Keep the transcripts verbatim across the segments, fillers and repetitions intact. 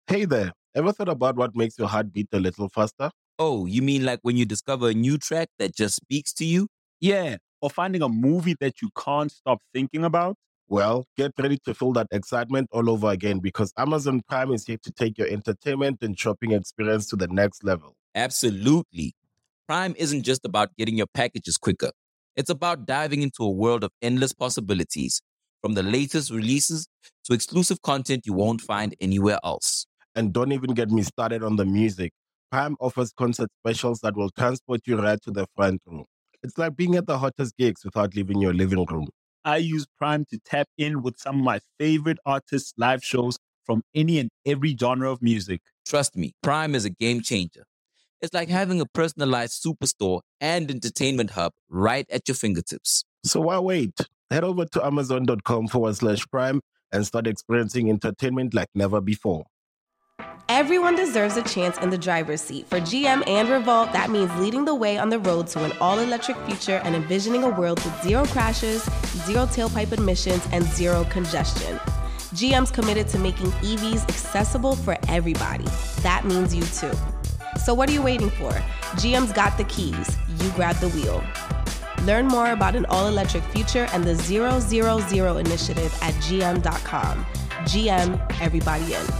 Hey there, ever thought about what makes your heart beat a little faster? Oh, you mean like when you discover a new track that just speaks to you? Yeah, or finding a movie that you can't stop thinking about? Well, get ready to feel that excitement all over again because Amazon Prime is here to take your entertainment and shopping experience to the next level. Absolutely. Prime isn't just about getting your packages quicker. It's about diving into a world of endless possibilities, from the latest releases to exclusive content you won't find anywhere else. And don't even get me started on the music. Prime offers concert specials that will transport you right to the front row. It's like being at the hottest gigs without leaving your living room. I use Prime to tap in with some of my favorite artists' live shows from any and every genre of music. Trust me, Prime is a game changer. It's like having a personalized superstore and entertainment hub right at your fingertips. So why wait? Head over to amazon.com forward slash prime and start experiencing entertainment like never before. Everyone deserves a chance in the driver's seat. For G M and Revolt, that means leading the way on the road to an all-electric future and envisioning a world with zero crashes, zero tailpipe emissions, and zero congestion. G M's committed to making E Vs accessible for everybody. That means you too. So what are you waiting for? G M's got the keys. You grab the wheel. Learn more about an all-electric future and the zero zero zero initiative at G M dot com. G M, everybody in.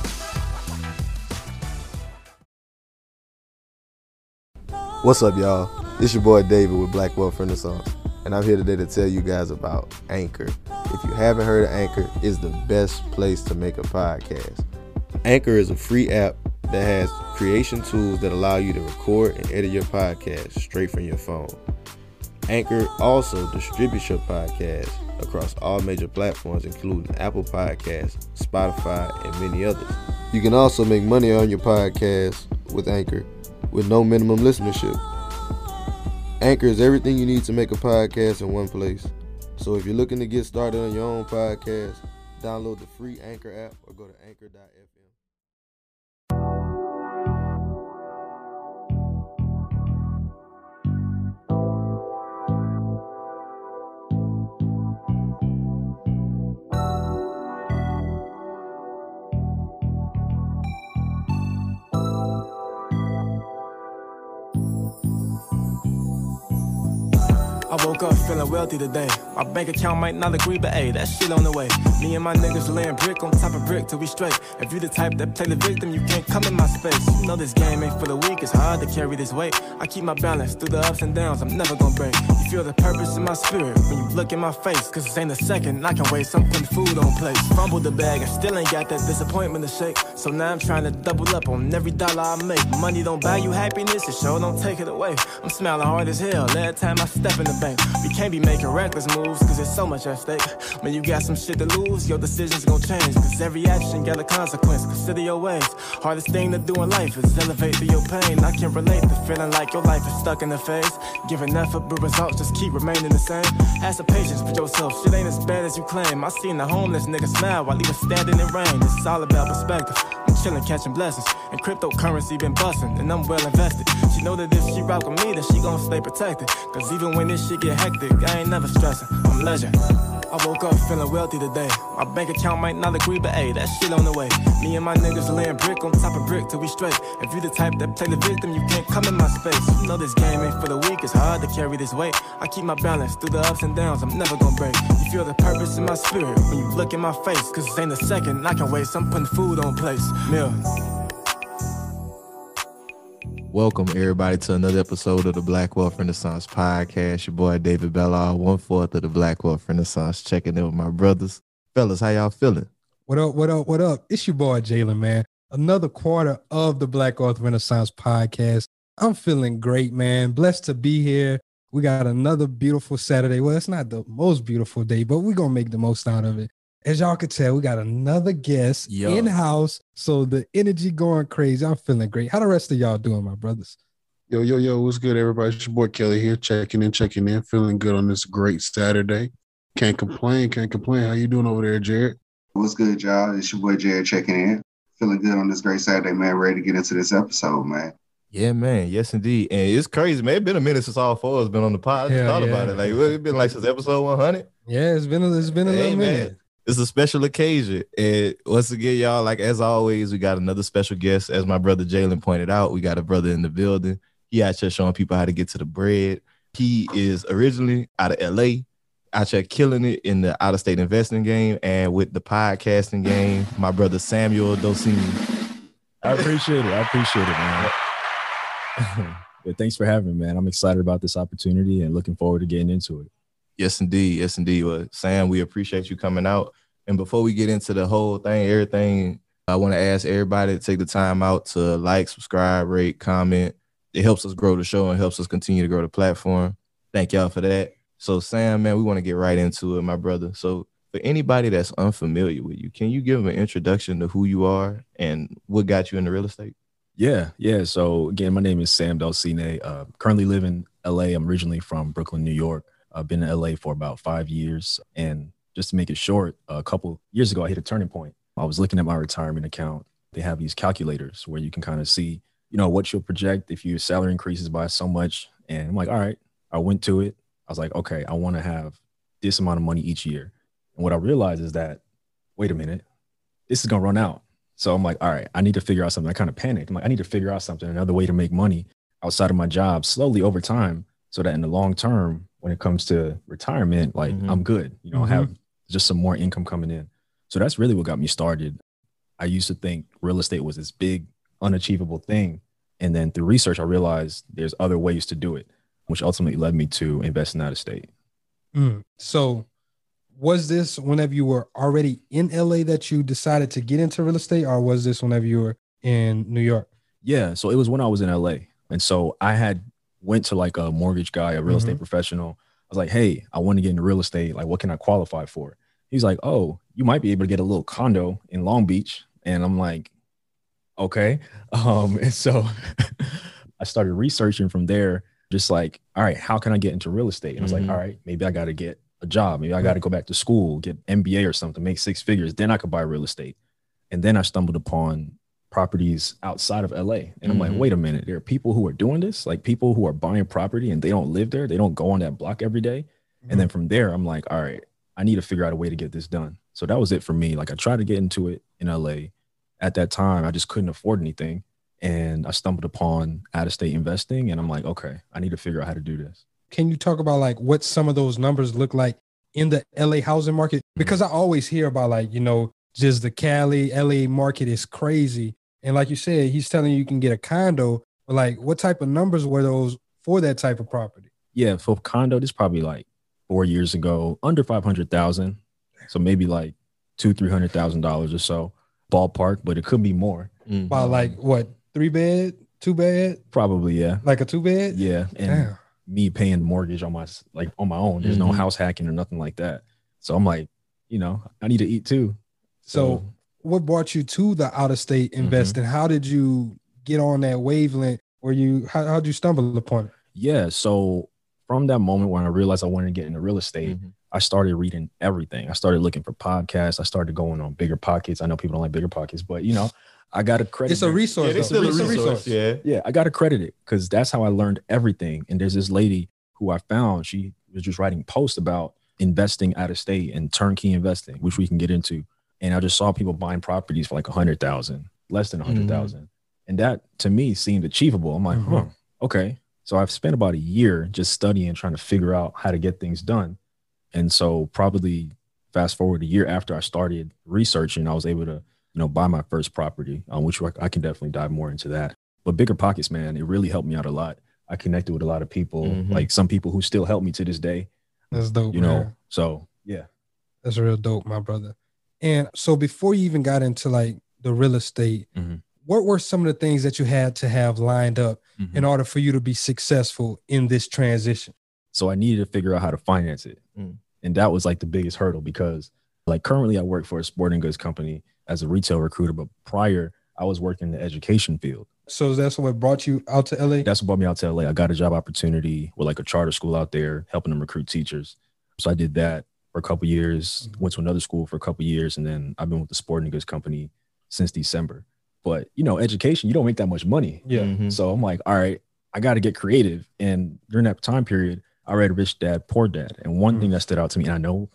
What's up, y'all? It's your boy David with Black Wealth Renaissance, and I'm here today to tell you guys about Anchor. If you haven't heard of Anchor, it's the best place to make a podcast. Anchor is a free app that has creation tools that allow you to record and edit your podcast straight from your phone. Anchor also distributes your podcast across all major platforms, including Apple Podcasts, Spotify, and many others. You can also make money on your podcast with Anchor with no minimum listenership. Anchor is everything you need to make a podcast in one place. So if you're looking to get started on your own podcast, download the free Anchor app or go to anchor dot f m. I woke up feeling wealthy today. My bank account might not agree, but hey, that shit on the way. Me and my niggas laying brick on top of brick till we straight. If you the type that play the victim, you can't come in my space. You know this game ain't for the weak, it's hard to carry this weight. I keep my balance through the ups and downs, I'm never gonna break. You feel the purpose in my spirit when you look in my face. Cause this ain't a second, I can waste, I'm putting food on plates. Fumbled the bag and still ain't got that disappointment to shake. So now I'm trying to double up on every dollar I make. Money don't buy you happiness, it sure don't take it away. I'm smiling hard as hell every time I step in the bank. We can't be making reckless moves, cause there's so much at stake. When you got some shit to lose, your decisions gon' change. Cause every action got a consequence, consider your ways. Hardest thing to do in life is elevate through your pain. I can relate to feeling like your life is stuck in the phase. Giving effort, but results just keep remaining the same. Have some patience with yourself, shit ain't as bad as you claim. I seen the homeless nigga smile while he was standing in rain. It's all about perspective. I'm chillin', catching blessings. And cryptocurrency been bustin', and I'm well invested. She know that if she rock with me, then she gon' stay protected. Cause even when this shit get hectic, I ain't never stressing, I'm legend. I woke up feeling wealthy today. My bank account might not agree, but hey, that shit on the way. Me and my niggas laying brick on top of brick till we straight. If you the type that play the victim, you can't come in my space. You know this game ain't for the weak, it's hard to carry this weight. I keep my balance through the ups and downs, I'm never gonna break. You feel the purpose in my spirit when you look in my face. Cause this ain't a second, I can waste, I'm putting food on place. Mill. Welcome, everybody, to another episode of the Black Wealth Renaissance Podcast. Your boy, David Bellard, one-fourth of the Black Wealth Renaissance, checking in with my brothers. Fellas, how y'all feeling? What up, what up, what up? It's your boy, Jalen, man. Another quarter of the Black Wealth Renaissance Podcast. I'm feeling great, man. Blessed to be here. We got another beautiful Saturday. Well, it's not the most beautiful day, but we're going to make the most out of it. As y'all can tell, we got another guest Yo. in-house, so the energy going crazy. I'm feeling great. How the rest of y'all doing, my brothers? Yo, yo, yo, what's good, everybody? It's your boy Kelly here, checking in, checking in, feeling good on this great Saturday. Can't complain, can't complain. How you doing over there, Jared? What's good, y'all? It's your boy Jared checking in. Feeling good on this great Saturday, man. Ready to get into this episode, man. Yeah, man. Yes, indeed. And it's crazy, man. It's been a minute since all four has been on the pod. I just yeah, thought yeah. about it. Like, it's been like since episode one hundred. Yeah, it's been a, it's been a hey, little man. minute. it's a special occasion. And once again, y'all, like as always, we got another special guest. As my brother Jalen pointed out, we got a brother in the building. He out here showing people how to get to the bread. He is originally out of L A, out here killing it in the out-of-state investing game and with the podcasting game. My brother Samuel Dosini. I appreciate it. I appreciate it, man. But thanks for having me, man. I'm excited about this opportunity and looking forward to getting into it. Yes, indeed. Yes, indeed. Well, Sam, we appreciate you coming out. And before we get into the whole thing, everything, I want to ask everybody to take the time out to like, subscribe, rate, comment. It helps us grow the show and helps us continue to grow the platform. Thank y'all for that. So, Sam, man, we want to get right into it, my brother. So, for anybody that's unfamiliar with you, can you give them an introduction to who you are and what got you into real estate? Yeah, yeah. So again, my name is Sam Dulcine. Uh, currently live in L A. I'm originally from Brooklyn, New York. I've been in L A for about five years. And just to make it short, a couple years ago, I hit a turning point. I was looking at my retirement account. They have these calculators where you can kind of see, you know, what you'll project if your salary increases by so much. And I'm like, all right, I went to it. I was like, okay, I want to have this amount of money each year. And what I realized is that, wait a minute, this is going to run out. So I'm like, all right, I need to figure out something. I kind of panicked. I'm like, I need to figure out something, another way to make money outside of my job slowly over time so that in the long term, when it comes to retirement, like mm-hmm. I'm good. You know, mm-hmm. I have just some more income coming in. So that's really what got me started. I used to think real estate was this big, unachievable thing. And then through research, I realized there's other ways to do it, which ultimately led me to investing out of state. Mm. So was this whenever you were already in L A that you decided to get into real estate, or was this whenever you were in New York? Yeah, so it was when I was in L A. And so I had went to like a mortgage guy, a real mm-hmm. estate professional. I was like, hey, I want to get into real estate. Like, what can I qualify for? He's like, oh, you might be able to get a little condo in Long Beach. And I'm like, okay. Um, and so I started researching from there, just like, all right, how can I get into real estate? And I was mm-hmm. like, all right, maybe I got to get a job. Maybe I got to go back to school, get M B A or something, make six figures. Then I could buy real estate. And then I stumbled upon properties outside of L A. And mm-hmm. I'm like, wait a minute, there are people who are doing this, like people who are buying property and they don't live there. They don't go on that block every day. Mm-hmm. And then from there, I'm like, all right, I need to figure out a way to get this done. So that was it for me. Like I tried to get into it in L A. At that time, I just couldn't afford anything. And I stumbled upon out-of-state investing. And I'm like, okay, I need to figure out how to do this. Can you talk about like what some of those numbers look like in the L A housing market? Because mm-hmm. I always hear about like, you know, just the Cali, L A market is crazy. And like you said, he's telling you you can get a condo, but like what type of numbers were those for that type of property? Yeah, for condo, this probably like four years ago, under five hundred thousand. So maybe like two, three hundred thousand dollars or so ballpark, but it could be more. Mm-hmm. By like what, three bed, two bed? Probably, yeah. Like a two bed? Yeah. And Damn. Me paying mortgage on my like on my own. There's mm-hmm. no house hacking or nothing like that. So I'm like, you know, I need to eat too. So, so what brought you to the out-of-state investing? Mm-hmm. How did you get on that wavelength? Or you how how'd you stumble upon it? Yeah. So from that moment when I realized I wanted to get into real estate, mm-hmm. I started reading everything. I started looking for podcasts. I started going on Bigger Pockets. I know people don't like Bigger Pockets, but you know, I got to credit. It's a resource. Yeah, it's still a resource. resource. Yeah. Yeah. I got to credit it because that's how I learned everything. And there's this lady who I found, she was just writing posts about investing out of state and turnkey investing, which we can get into. And I just saw people buying properties for like a hundred thousand, less than a hundred thousand. Mm-hmm. And that to me seemed achievable. I'm like, mm-hmm. huh, okay. So I've spent about a year just studying, trying to figure out how to get things done. And so probably fast forward a year after I started researching, I was able to, you know, buy my first property, um, which I can definitely dive more into that. But Bigger Pockets, man, it really helped me out a lot. I connected with a lot of people, mm-hmm. like some people who still help me to this day. That's dope, you man. know? So, yeah. That's real dope, my brother. And so before you even got into like the real estate, mm-hmm. what were some of the things that you had to have lined up mm-hmm. in order for you to be successful in this transition? So I needed to figure out how to finance it. Mm. And that was like the biggest hurdle because like currently I work for a sporting goods company as a retail recruiter, but prior I was working in the education field. So that's what brought you out to L A? That's what brought me out to L A. I got a job opportunity with like a charter school out there, helping them recruit teachers. So I did that for a couple of years, mm-hmm. went to another school for a couple of years, and then I've been with the sporting goods company since December. But, you know, education, you don't make that much money. Yeah. Mm-hmm. So I'm like, all right, I got to get creative. And during that time period, I read Rich Dad, Poor Dad. And one mm-hmm. thing that stood out to me, and I know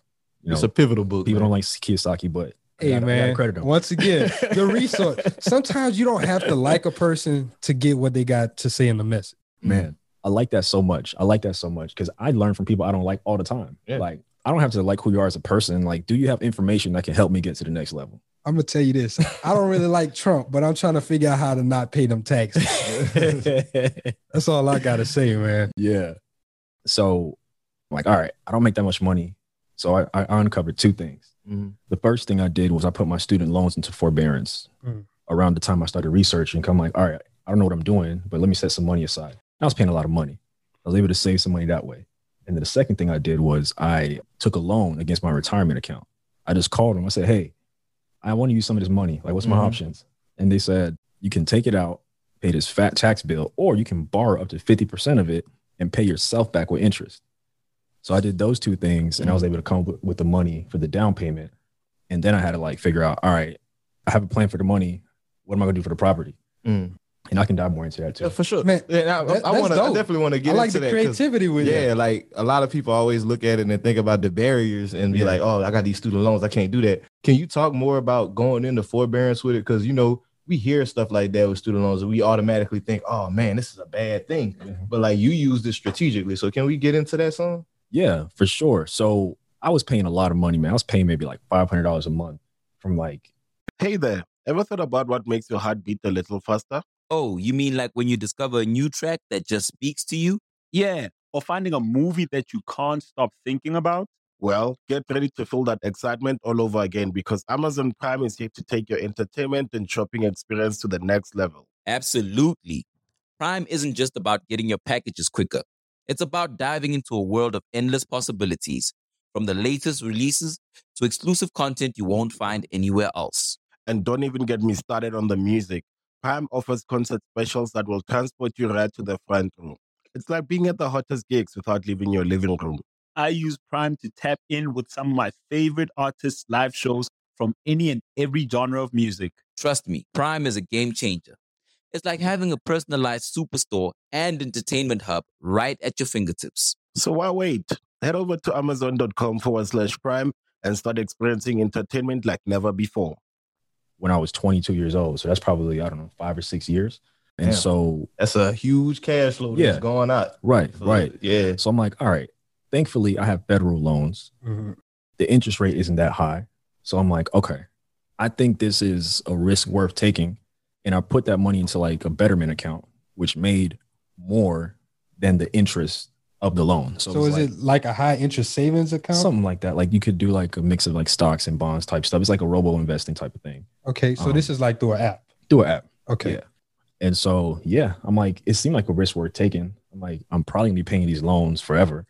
You know, it's a pivotal book. People man. don't like Kiyosaki, but I Hey gotta, I gotta man, credit him. once again, the resource. Sometimes you don't have to like a person to get what they got to say in the message. Man, I like that so much. I like that so much because I learn from people I don't like all the time. Yeah. Like, I don't have to like who you are as a person. Like, do you have information that can help me get to the next level? I'm gonna tell you this. I don't really like Trump, but I'm trying to figure out how to not pay them taxes. That's all I gotta say, man. Yeah. So I'm like, all right, I don't make that much money. So I, I uncovered two things. Mm-hmm. The first thing I did was I put my student loans into forbearance Mm. around the time I started researching. I'm like, all right, I don't know what I'm doing, but let me set some money aside. I was paying a lot of money. I was able to save some money that way. And then the second thing I did was I took a loan against my retirement account. I just called them. I said, hey, I want to use some of this money. Like, what's my Mhm. options? And they said, you can take it out, pay this fat tax bill, or you can borrow up to fifty percent of it and pay yourself back with interest. So I did those two things and I was able to come up with the money for the down payment. And then I had to like figure out, all right, I have a plan for the money. What am I gonna do for the property? Mm. And I can dive more into that too. Yeah, for sure. Man, Yeah, I, that- I that's want to. I dope. definitely want to get I like into the that 'cause, creativity with yeah, it. like a lot of people always look at it and think about the barriers and be Yeah. like, "Oh, I got these student loans. I can't do that." Can you talk more about going into forbearance with it? Because you know we hear stuff like that with student loans, and we automatically think, "Oh man, this is a bad thing." Mhm. But like you used it strategically. So can we get into that some? Yeah, for sure. So I was paying a lot of money, man. I was paying maybe like five hundred dollars a month from like, Hey there, ever thought about what makes your heart beat a little faster? Oh, you mean like when you discover a new track that just speaks to you? Yeah. Or finding a movie that you can't stop thinking about. Well, get ready to feel that excitement all over again because Amazon Prime is here to take your entertainment and shopping experience to the next level. Absolutely. Prime isn't just about getting your packages quicker. It's about diving into a world of endless possibilities, from the latest releases to exclusive content you won't find anywhere else. And don't even get me started on the music. Prime offers concert specials that will transport you right to the front row. It's like being at the hottest gigs without leaving your living room. I use Prime to tap in with some of my favorite artists' live shows from any and every genre of music. Trust me, Prime is a game changer. It's like having a personalized superstore and entertainment hub right at your fingertips. So why wait? Head over to amazon.com forward slash prime and start experiencing entertainment like never before. when I was twenty-two years old. So that's probably, I don't know, five or six years. And Damn. so, That's a huge cash flow that's Yeah. going out. right, So, right. Yeah. So I'm like, all right, thankfully I have federal loans. Mhm. The interest rate isn't that high. So I'm like, okay, I think this is a risk worth taking. And I put that money into like a Betterment account, which made more than the interest of the loan. So, So, it was is like it like a high interest savings account? something like that? Like you could do like a mix of like stocks and bonds type stuff. It's like a robo investing type of thing. Okay, so Um, this is like through an app. Do an app. Okay. Yeah. And so, yeah, I'm like, it seemed like a risk worth taking. I'm like, I'm probably gonna be paying these loans forever.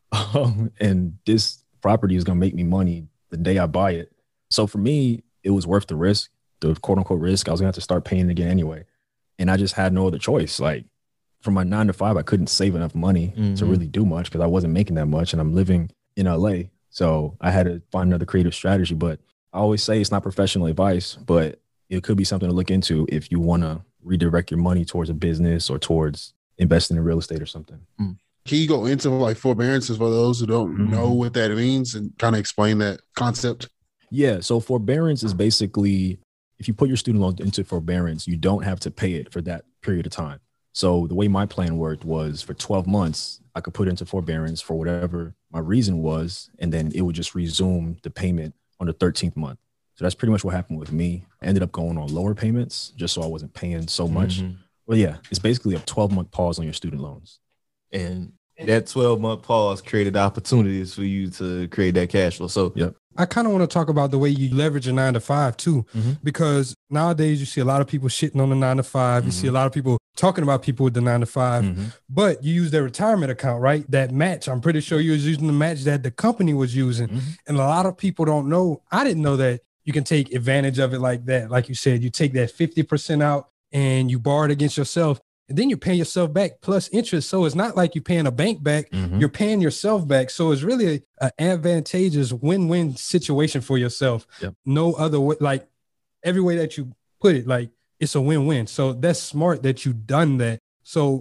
Um, and this property is gonna make me money the day I buy it. So for me, it was worth the risk, the quote unquote risk. I was gonna have to start paying again anyway. And I just had no other choice. Like from my nine to five, I couldn't save enough money to Mhm. really do much because I wasn't making that much and I'm living in L A. So I had to find another creative strategy. But I always say it's not professional advice, but it could be something to look into if you want to redirect your money towards a business or towards investing in real estate or something. Can you go into like forbearances for those who don't Mhm. know what that means and kind of explain that concept? Yeah. So forbearance is basically if you put your student loan into forbearance, you don't have to pay it for that period of time. So the way my plan worked was for twelve months, I could put into forbearance for whatever my reason was, and then it would just resume the payment on the thirteenth month. So that's pretty much what happened with me. I ended up going on lower payments just so I wasn't paying so much. Mhm. Well, yeah, it's basically a twelve month pause on your student loans. And that twelve month pause created opportunities for you to create that cash flow. So Yep. I kind of want to talk about the way you leverage a nine to five too, Mhm. because nowadays you see a lot of people shitting on the nine to five. You Mm-hmm. see a lot of people talking about people with the nine to five, Mhm. but you use their retirement account, right? That match. I'm pretty sure you was using the match that the company was using. Mhm. And a lot of people don't know. I didn't know that you can take advantage of it like that. Like you said, you take that fifty percent out and you borrow it against yourself. And then you're paying yourself back plus interest. So it's not like you're paying a bank back. Mhm. You're paying yourself back. So it's really an advantageous win-win situation for yourself. Yep. No other way, like every way that you put it, like it's a win-win. So that's smart that you done that. So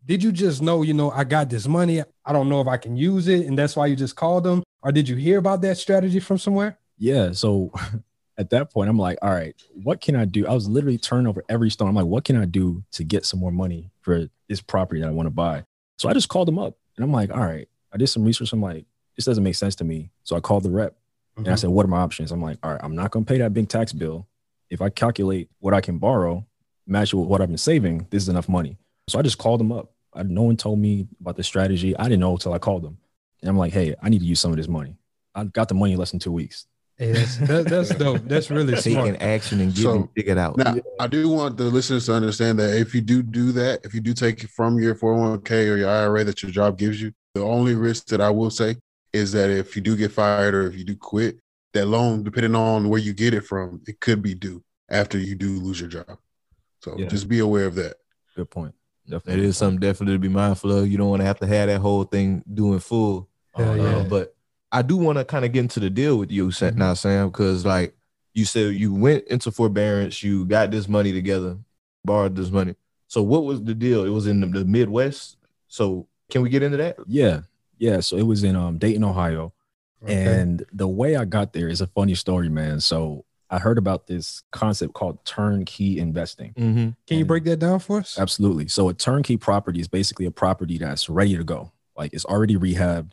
did you just know, you know, I got this money, I don't know if I can use it, and that's why you just called them? Or did you hear about that strategy from somewhere? Yeah. So at that point, I'm like, all right, what can I do? I was literally turning over every stone. I'm like, what can I do to get some more money for this property that I want to buy? So I just called them up and I'm like, all right, I did some research. I'm like, this doesn't make sense to me. So I called the rep mm-hmm. and I said, what are my options? I'm like, all right, I'm not going to pay that big tax bill. If I calculate what I can borrow, match it with what I've been saving, this is enough money. So I just called them up. I, no one told me about the strategy. I didn't know until I called them. And I'm like, hey, I need to use some of this money. I got the money in less than two weeks. Hey, that's that, that's dope. That's really taking smart. action and getting So, figured out. Now, I do want the listeners to understand that if you do do that, if you do take it from your four oh one k or your I R A that your job gives you, the only risk that I will say is that if you do get fired or if you do quit, that loan, depending on where you get it from, it could be due after you do lose your job. So Yeah. just be aware of that. Good point. That Definitely. is something definitely to be mindful of. You don't want to have to have that whole thing doing full. Hell Uh, yeah. But I do want to kind of get into the deal with you Sa- Mhm. now, Sam, because like you said, you went into forbearance, you got this money together, borrowed this money. So what was the deal? It was in the, the Midwest. So can we get into that? Yeah. Yeah. So it was in um, Dayton, Ohio. Okay. And the way I got there is a funny story, man. So I heard about this concept called turnkey investing. Mm-hmm. Can you break that down for us? Absolutely. So a turnkey property is basically a property that's ready to go. Like it's already rehabbed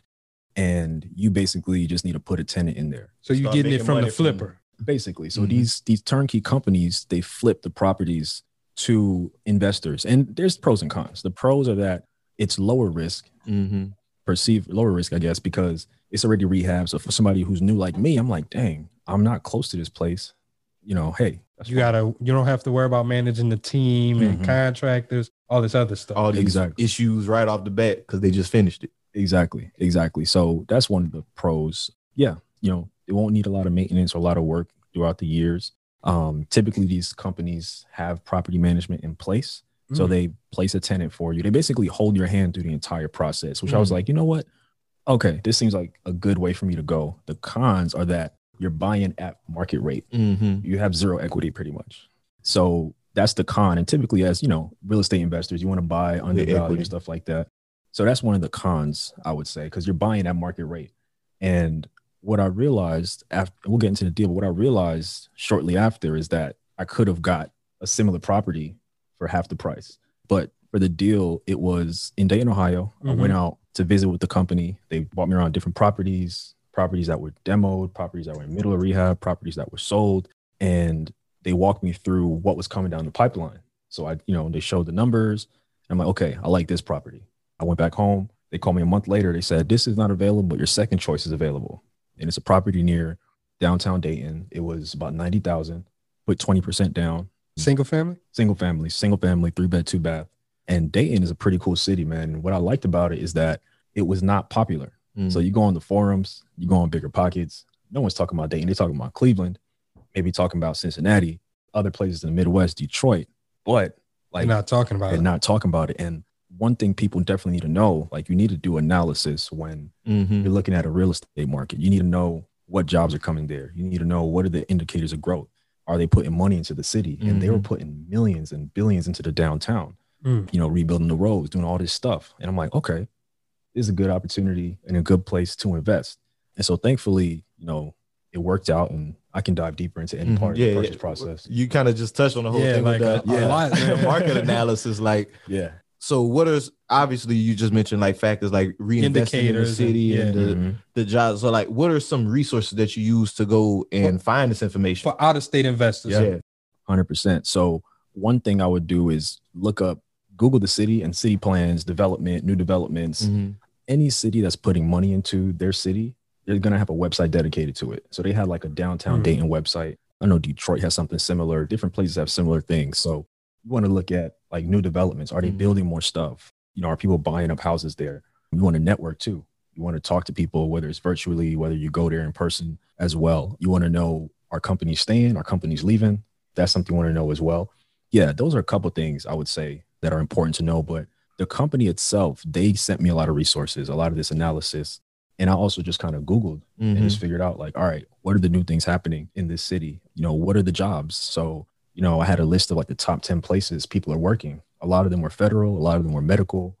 and you basically just need to put a tenant in there. So you're Start getting it making from the money from- flipper. Basically. So Mhm. these these turnkey companies, they flip the properties to investors. And there's pros and cons. The pros are that it's lower risk, Mm-hmm. perceived lower risk, I guess, because it's already rehabbed. So for somebody who's new like me, I'm like, dang, I'm not close to this place. You know, hey, that's You fine. gotta you don't have to worry about managing the team and Mhm. contractors, all this other stuff. All these Exactly. issues right off the bat because they just finished it. Exactly. Exactly. So that's one of the pros. Yeah. You know, it won't need a lot of maintenance or a lot of work throughout the years. Um, typically these companies have property management in place. So Mm. they place a tenant for you. They basically hold your hand through the entire process, which I was Mm. like, you know what? Okay, this seems like a good way for me to go. The cons are that you're buying at market rate. Mm-hmm. You have zero equity pretty much. So that's the con. And typically as, you know, real estate investors, you want to buy undervalued equity. and stuff like that. So that's one of the cons, I would say, because you're buying at market rate. And what I realized after, we'll get into the deal, but what I realized shortly after is that I could have got a similar property for half the price. But for the deal, it was in Dayton, Ohio. I Mhm. went out to visit with the company. They brought me around different properties, properties that were demoed, properties that were in the middle of rehab, properties that were sold. And they walked me through what was coming down the pipeline. So I, you know, they showed the numbers. I'm like, okay, I like this property. I went back home. They called me a month later. They said, this is not available, but your second choice is available. And it's a property near downtown Dayton. It was about ninety thousand, put twenty percent down, Single family? single family, single family, three bed, two bath. And Dayton is a pretty cool city, man. And what I liked about it is that it was not popular. Mm. So you go on the forums, you go on Bigger Pockets. No one's talking about Dayton. They're talking about Cleveland, maybe talking about Cincinnati, other places in the Midwest, Detroit. But like You're not talking about and it. not talking about it. And one thing people definitely need to know, like you need to do analysis when Mm-hmm. you're looking at a real estate market. You need to know what jobs are coming there. You need to know what are the indicators of growth. Are they putting money into the city? And they were Mhm. putting millions and billions into the downtown, Mm. you know, rebuilding the roads, doing all this stuff. And I'm like, okay, this is a good opportunity and a good place to invest. And so thankfully, you know, it worked out and I can dive deeper into any Mhm. part Yeah, of the yeah. purchase process. You kind of just touched on the whole Yeah, thing like with the, a- a yeah, lot. the market analysis. Like, Yeah. so what is obviously you just mentioned like factors like reinvesting in the Indicators city and- and, yeah. the, Mhm. the jobs. So like, what are some resources that you use to go and find this information? For out of state investors. Yeah. one hundred percent. So one thing I would do is look up, Google the city and city plans, development, new developments. Mhm. Any city that's putting money into their city, they're going to have a website dedicated to it. So they had like a downtown Mm. Dayton website. I know Detroit has something similar. Different places have similar things. So you want to look at like new developments. Are they Mhm. building more stuff? You know, are people buying up houses there? You want to network too. You want to talk to people, whether it's virtually, whether you go there in person as well. You want to know, are companies staying? Are companies leaving? That's something you want to know as well. Yeah, those are a couple things I would say that are important to know. But the company itself, they sent me a lot of resources, a lot of this analysis. And I also just kind of Googled and Mhm. just figured out like, all right, what are the new things happening in this city? You know, what are the jobs? So, you know, I had a list of like the top ten places people are working. A lot of them were federal, a lot of them were medical,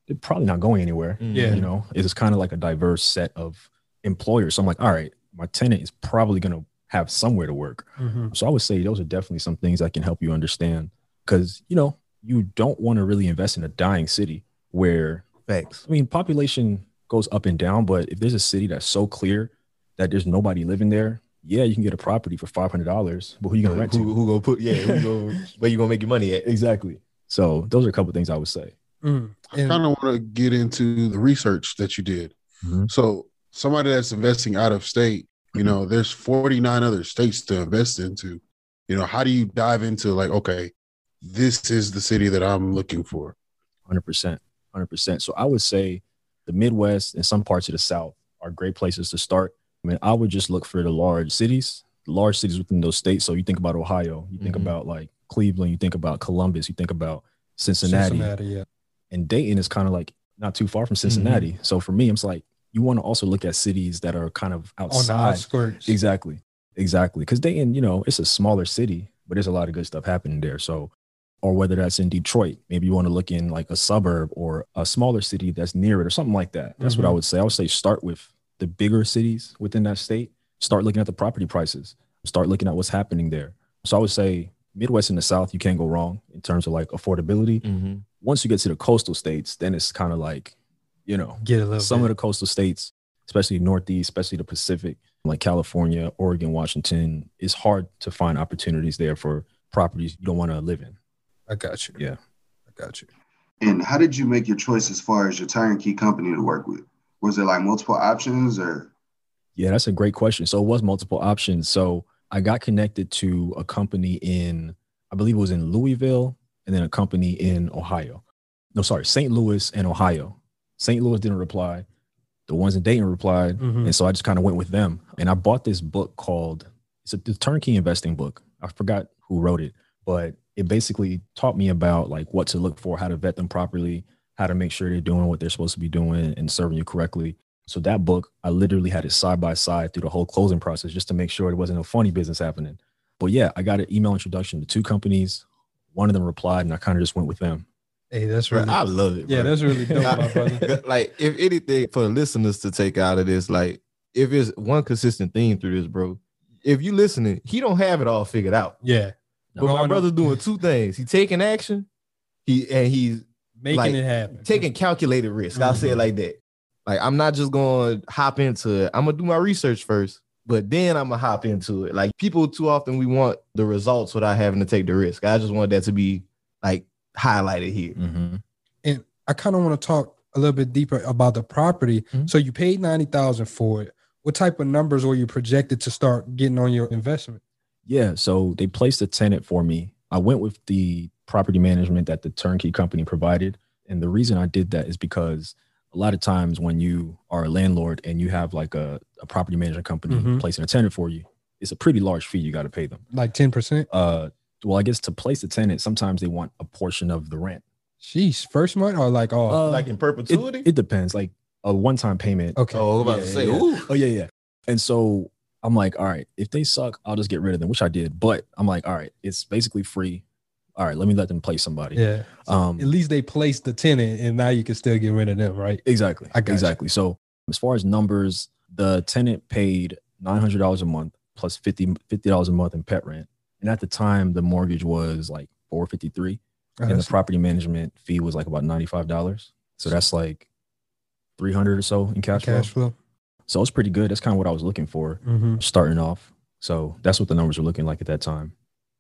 they're probably not going anywhere. Yeah. You know, it's kind of like a diverse set of employers. So I'm like, all right, my tenant is probably going to have somewhere to work. Mhm. So I would say those are definitely some things that can help you understand, because, you know, you don't want to really invest in a dying city where, Facts. I mean, population goes up and down, but if there's a city that's so clear that there's nobody living there, yeah, you can get a property for five hundred dollars, but who you going to rent to? Who, who gonna put, yeah, who gonna, where you gonna make your money at? Exactly. So those are a couple of things I would say. Mm. I kind of want to get into the research that you did. Mm-hmm. So somebody that's investing out of state, you know, there's forty-nine other states to invest into. You know, how do you dive into like, okay, this is the city that I'm looking for? one hundred percent. one hundred percent. So I would say the Midwest and some parts of the South are great places to start. I mean, I would just look for the large cities, the large cities within those states. So you think about Ohio, you think Mhm. about like Cleveland, you think about Columbus, you think about Cincinnati. Cincinnati, yeah. And Dayton is kind of like not too far from Cincinnati. So for me, I'm just like, you want to also look at cities that are kind of On the outside. outskirts. Exactly. Exactly. Because Dayton, you know, it's a smaller city, but there's a lot of good stuff happening there. So, or whether that's in Detroit, maybe you want to look in like a suburb or a smaller city that's near it or something like that. That's what I Mhm. would say. I would say start with the bigger cities within that state. Start looking at the property prices. Start looking at what's happening there. So I would say Midwest and the South, you can't go wrong in terms of like affordability. Mm-hmm. Once you get to the coastal states, then it's kind of like, you know, Get a little some bit. of the coastal states, especially Northeast, especially the Pacific, like California, Oregon, Washington, it's hard to find opportunities there for properties you don't want to live in. I got you. Yeah. I got you. And how did you make your choice as far as your turnkey company to work with? Was there like multiple options or? Yeah, that's a great question. So it was multiple options. So I got connected to a company in, I believe it was in Louisville, and then a company in Ohio. No, sorry, Saint Louis and Ohio. Saint Louis didn't reply. The ones in Dayton replied. Mhm. And so I just kind of went with them. And I bought this book called, it's a the turnkey investing book. I forgot who wrote it, but it basically taught me about like what to look for, how to vet them properly, how to make sure they're doing what they're supposed to be doing and serving you correctly. So that book, I literally had it side by side through the whole closing process just to make sure there wasn't no funny business happening. But yeah, I got an email introduction to two companies. One of them replied, and I kind of just went with them. Hey, that's Bro, really I love it. Yeah, bro. that's really dope, my brother. Like, if anything, for the listeners to take out of this, like, if it's one consistent theme through this, bro, if you listening, he don't have it all figured out. Yeah. But my Going brother's on- doing two things. He taking action, he and he's Making like, it happen. taking calculated risk. I'll say it like that. Like, I'm not just going to hop into it. I'm going to do my research first, but then I'm going to hop into it. Like, people too often, we want the results without having to take the risk. I just want that to be like highlighted here. Mm-hmm. And I kind of want to talk a little bit deeper about the property. Mm-hmm. So you paid ninety thousand for it. What type of numbers were you projected to start getting on your investment? Yeah, so they placed a tenant for me. I went with the property management that the turnkey company provided. And the reason I did that is because a lot of times when you are a landlord and you have like a, a property management company Mhm. placing a tenant for you, it's a pretty large fee you got to pay them. Like ten percent? Uh, well, I guess to place the tenant, sometimes they want a portion of the rent. Sheesh, first month or like all? Uh, Like in It, perpetuity? it depends, like a one-time payment. okay. oh, I was about Yeah, to say, yeah. ooh. Oh, yeah, yeah. And so I'm like, all right, if they suck, I'll just get rid of them, which I did. But I'm like, all right, it's basically free. All right, let me let them place somebody. Yeah. Um, At least they placed the tenant and now you can still get rid of them, right? Exactly. I got you. exactly. So as far as numbers, the tenant paid nine hundred dollars a month plus fifty dollars a month in pet rent. And at the time, the mortgage was like four fifty-three, Oh, and the that's- property management fee was like about ninety-five dollars. So that's like three hundred or so in cash, cash flow. flow. So it's pretty good. That's kind of what I was looking for Mm-hmm. starting off. So that's what the numbers were looking like at that time.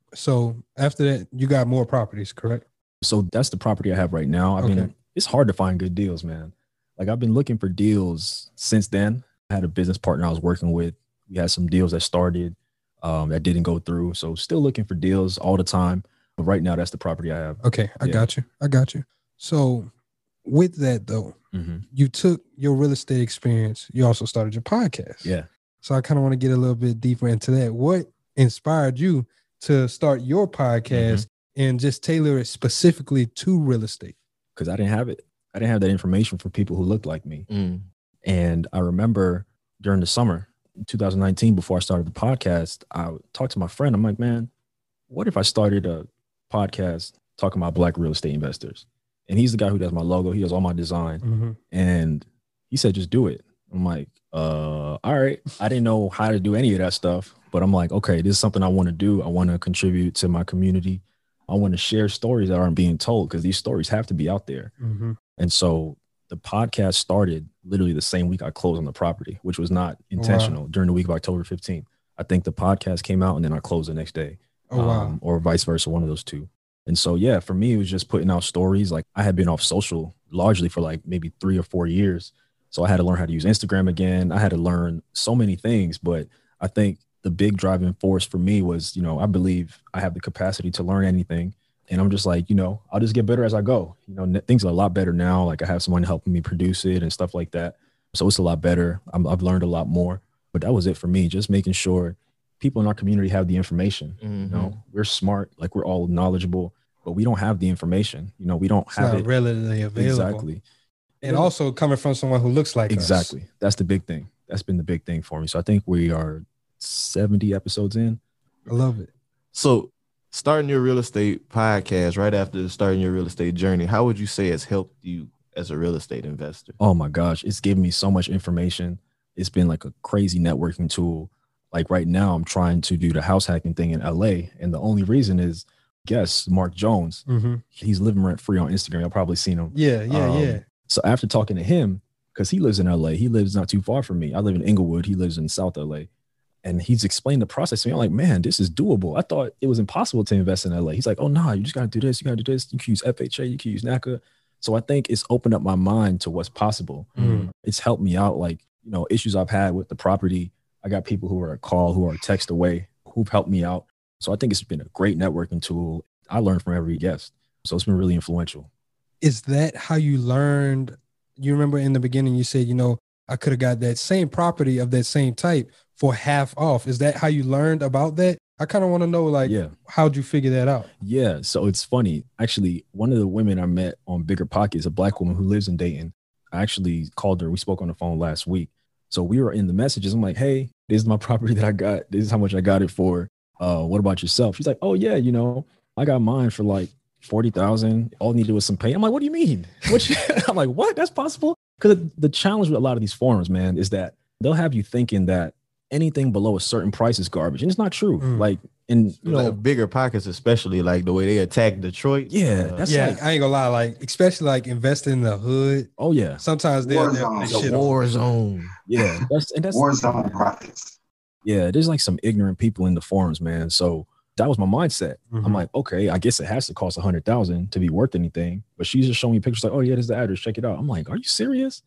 So after that, you got more properties, correct? So that's the property I have right now. I Okay. mean, it's hard to find good deals, man. Like I've been looking for deals since then. I had a business partner I was working with. We had some deals that started um, that didn't go through. So still looking for deals all the time. But right now, that's the property I have. Okay, I Yeah. got you. I got you. So with that though, Mm-hmm. you took your real estate experience. You also started your podcast. Yeah. So I kind of want to get a little bit deeper into that. What inspired you to start your podcast Mm-hmm. and just tailor it specifically to real estate? Because I didn't have it. I didn't have that information for people who looked like me. Mm. And I remember during the summer, in two thousand nineteen, before I started the podcast, I talked to my friend. I'm like, man, what if I started a podcast talking about Black real estate investors? and he's the guy who does my logo. He does all my design. Mhm. And he said, just do it. I'm like, uh, all right. I didn't know how to do any of that stuff, but I'm like, okay, this is something I want to do. I want to contribute to my community. I want to share stories that aren't being told because these stories have to be out there. Mhm. And so the podcast started literally the same week I closed on the property, which was not intentional. During the week of October fifteenth. I think the podcast came out and then I closed the next day. Oh, wow. Um, or vice versa, one of those two. And so, yeah, for me, it was just putting out stories. Like I had been off social largely for like maybe three or four years. So I had to learn how to use Instagram again. I had to learn so many things. But I think the big driving force for me was, you know, I believe I have the capacity to learn anything. And I'm just like, you know, I'll just get better as I go. You know, n- things are a lot better now. Like I have someone helping me produce it and stuff like that. So it's a lot better. I'm, I've learned a lot more. But that was it for me, just making sure people in our community have the information. Mhm. You know, we're smart, like we're all knowledgeable, but we don't have the information. You know, we don't It's have not it readily available. exactly. And also coming from someone who looks like us. Exactly. That's the big thing. That's been the big thing for me. So I think we are seventy episodes in. I love it. So starting your real estate podcast right after starting your real estate journey, how would you say has helped you as a real estate investor? Oh my gosh, it's given me so much information. It's been like a crazy networking tool. Like right now, I'm trying to do the house hacking thing in L A. And the only reason is, guess, Mark Jones. Mm-hmm. He's living rent free on Instagram. Y'all probably seen him. Yeah, yeah, Um, yeah. So after talking to him, because he lives in L A, he lives not too far from me. I live in Inglewood. He lives in South L A. And he's explained the process to me. I'm like, man, this is doable. I thought it was impossible to invest in L A. He's like, oh, no, nah, you just got to do this. You got to do this. You can use F H A. You can use NACA. So I think it's opened up my mind to what's possible. Mm. It's helped me out. Like, you know, issues I've had with the property. I got people who are a call, who are a text away, who've helped me out. So I think it's been a great networking tool. I learned from every guest. So it's been really influential. Is that how you learned? You remember in the beginning, you said, you know, I could have got that same property of that same type for half off. Is that how you learned about that? I kind of want to know, like, Yeah. how'd you figure that out? Yeah. So it's funny. Actually, one of the women I met on Bigger Pockets, a black woman who lives in Dayton, I actually called her. We spoke on the phone last week. So we were in the messages. I'm like, hey, this is my property that I got. This is how much I got it for. Uh, what about yourself? She's like, oh, yeah, you know, I got mine for like forty thousand. All I needed was some paint. I'm like, what do you mean? What you-" I'm like, what? That's possible? Because the challenge with a lot of these forums, man, is that they'll have you thinking that anything below a certain price is garbage. And it's not true. Mm. Like, and you know, Like Bigger Pockets, especially like the way they attack Detroit. yeah, Uh, that's yeah, like, I ain't gonna lie, like, especially like investing in the hood. oh yeah, Sometimes they'll War they'll- zone. they The shit the on- war zone. yeah. That's and that's War zone profits. yeah. There's like some ignorant people in the forums, man. So that was my mindset. Mhm. I'm like, okay, I guess it has to cost a hundred thousand to be worth anything. But she's just showing me pictures like, oh yeah, this is the address. Check it out. I'm like, are you serious?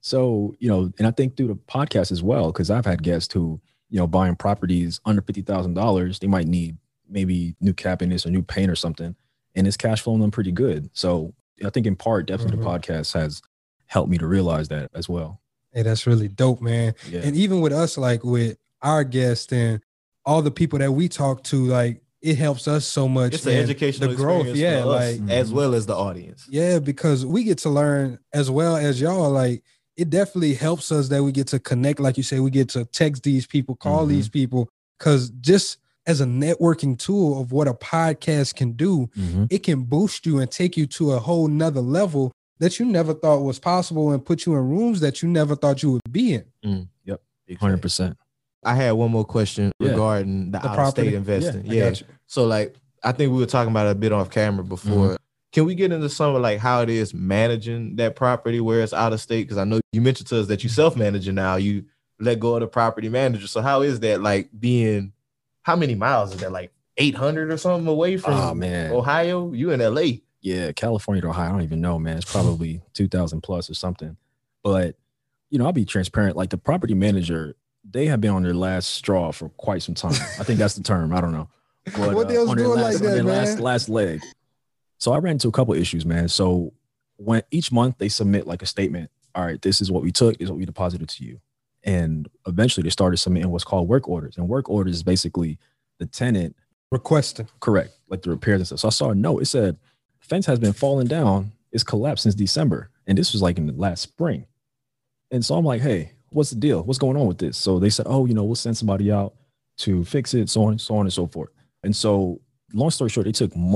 So you know, and I think through the podcast as well, because I've had guests who, you know, buying properties under fifty thousand dollars, they might need maybe new cabinets or new paint or something, and it's cash flowing them pretty good. So I think in part, definitely Mhm. the podcast has helped me to realize that as well. Hey, that's really dope, man. Yeah. And even with us, like with our guests and all the people that we talk to, like it helps us so much. It's an in educational the growth. experience Yeah, for us, like as well as the audience. yeah, because we get to learn as well as y'all. Like it definitely helps us that we get to connect. Like you say, we get to text these people, call Mhm. these people, because just as a networking tool of what a podcast can do, Mhm. it can boost you and take you to a whole nother level that you never thought was possible and put you in rooms that you never thought you would be in. Mm, yep, hundred percent. I had one more question Yeah. regarding the, The out of state property? investing. I Yeah. got you. So like I think we were talking about it a bit off camera before. Mm-hmm. Can we get into some of like how it is managing that property where it's out of state? Because I know you mentioned to us that you self-managing now. You let go of the property manager. So how is that like being? How many miles is that? Like eight hundred or something away from Oh man, Ohio? You in L A? yeah, California to Ohio. I don't even know, man. It's probably two thousand plus or something. But you know, I'll be transparent. Like the property manager, they have been on their last straw for quite some time. I think that's the term. I don't know. But, What they was on their doing last, like that, on their man? last last leg. So I ran into a couple issues, man. So when each month they submit like a statement. All right, this is what we took. This is what we deposited to you. And eventually they started submitting what's called work orders. And work orders is basically the tenant Requesting. correct, like the repairs and stuff. So I saw a note. It said, fence has been falling down. It's collapsed since December. And this was like in the last spring. And so I'm like, hey, what's the deal? What's going on with this? So they said, oh, you know, we'll send somebody out to fix it, so on, so on and so forth. And so long story short, it took months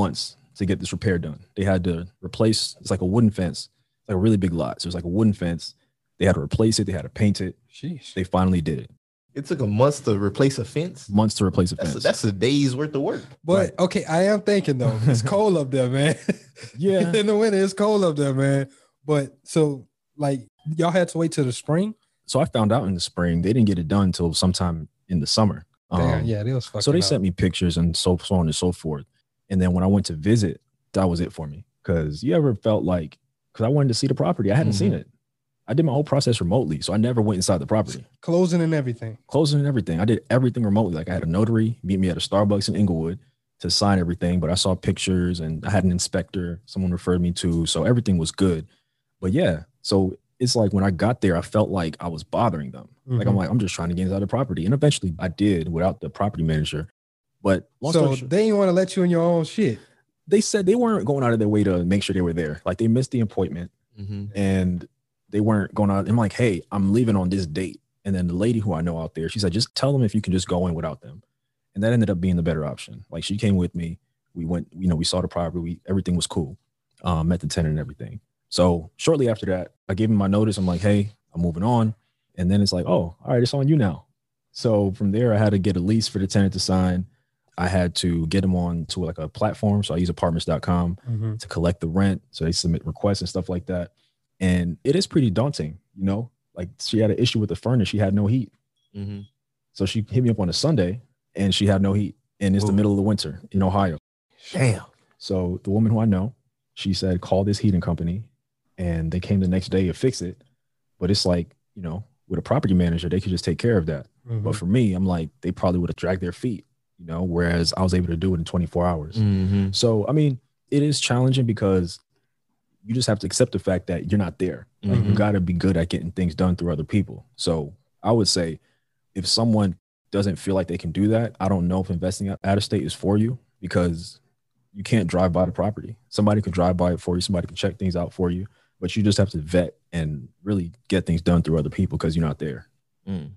to get this repair done. They had to replace, it's like a wooden fence, like a really big lot. So it's like a wooden fence. They had to replace it. They had to paint it. Sheesh. They finally did it. It took a month to replace a fence. Months to replace a That's fence. a, that's a day's worth of work. But Right. okay, I am thinking though, it's cold up there, man. Yeah. In the winter, it's cold up there, man. But so like y'all had to wait till the spring. So I found out in the spring they didn't get it done until sometime in the summer. Damn, Um, yeah, they was fucking So they up. sent me pictures and so, so on and so forth. And then when I went to visit, that was it for me. Because you ever felt like, because I wanted to see the property, I hadn't Mm-hmm. seen it. I did my whole process remotely, so I never went inside the property. Closing and everything. Closing and everything. I did everything remotely. Like I had a notary meet me at a Starbucks in Inglewood to sign everything, but I saw pictures and I had an inspector someone referred me to. So everything was good. But yeah, so it's like when I got there, I felt like I was bothering them. Like I'm Mhm. like, I'm just trying to get inside the property. And eventually I did without the property manager. But long So story short, they didn't want to let you in your own shit. they said they weren't going out of their way to make sure they were there. Like they missed the appointment Mm-hmm. and they weren't going out. I'm like, hey, I'm leaving on this date. And then the lady who I know out there, she said, just tell them if you can just go in without them. And that ended up being the better option. Like she came with me. We went, you know, we saw the property. We, everything was cool. Um, met the tenant and everything. So shortly after that, I gave him my notice. I'm like, hey, I'm moving on. And then it's like, oh, all right, it's on you now. So from there, I had to get a lease for the tenant to sign. I had to get them on to like a platform. So I use apartments dot com Mhm. to collect the rent. So they submit requests and stuff like that. And it is pretty daunting, you know, like she had an issue with the furnace. She had no heat. Mm-hmm. So she hit me up on a Sunday and she had no heat. And it's Whoa. the middle of the winter in Ohio. Damn. So the woman who I know, she said, call this heating company. And they came the next day to fix it. But it's like, you know, with a property manager, they could just take care of that. Mhm. But for me, I'm like, they probably would have dragged their feet, you know, whereas I was able to do it in twenty-four hours. Mm-hmm. So, I mean, it is challenging because you just have to accept the fact that you're not there. Like, you Mhm. got to be good at getting things done through other people. So I would say if someone doesn't feel like they can do that, I don't know if investing out of state is for you because you can't drive by the property. Somebody could drive by it for you. Somebody can check things out for you, but you just have to vet and really get things done through other people because you're not there. Mm.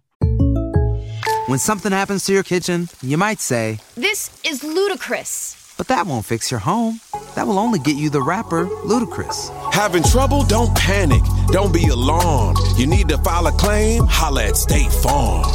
When something happens to your kitchen, you might say, This is ludicrous. but that won't fix your home. That will only get you the rapper, Ludacris. Having trouble? Don't panic. Don't be alarmed. You need to file a claim? Holla at State Farm.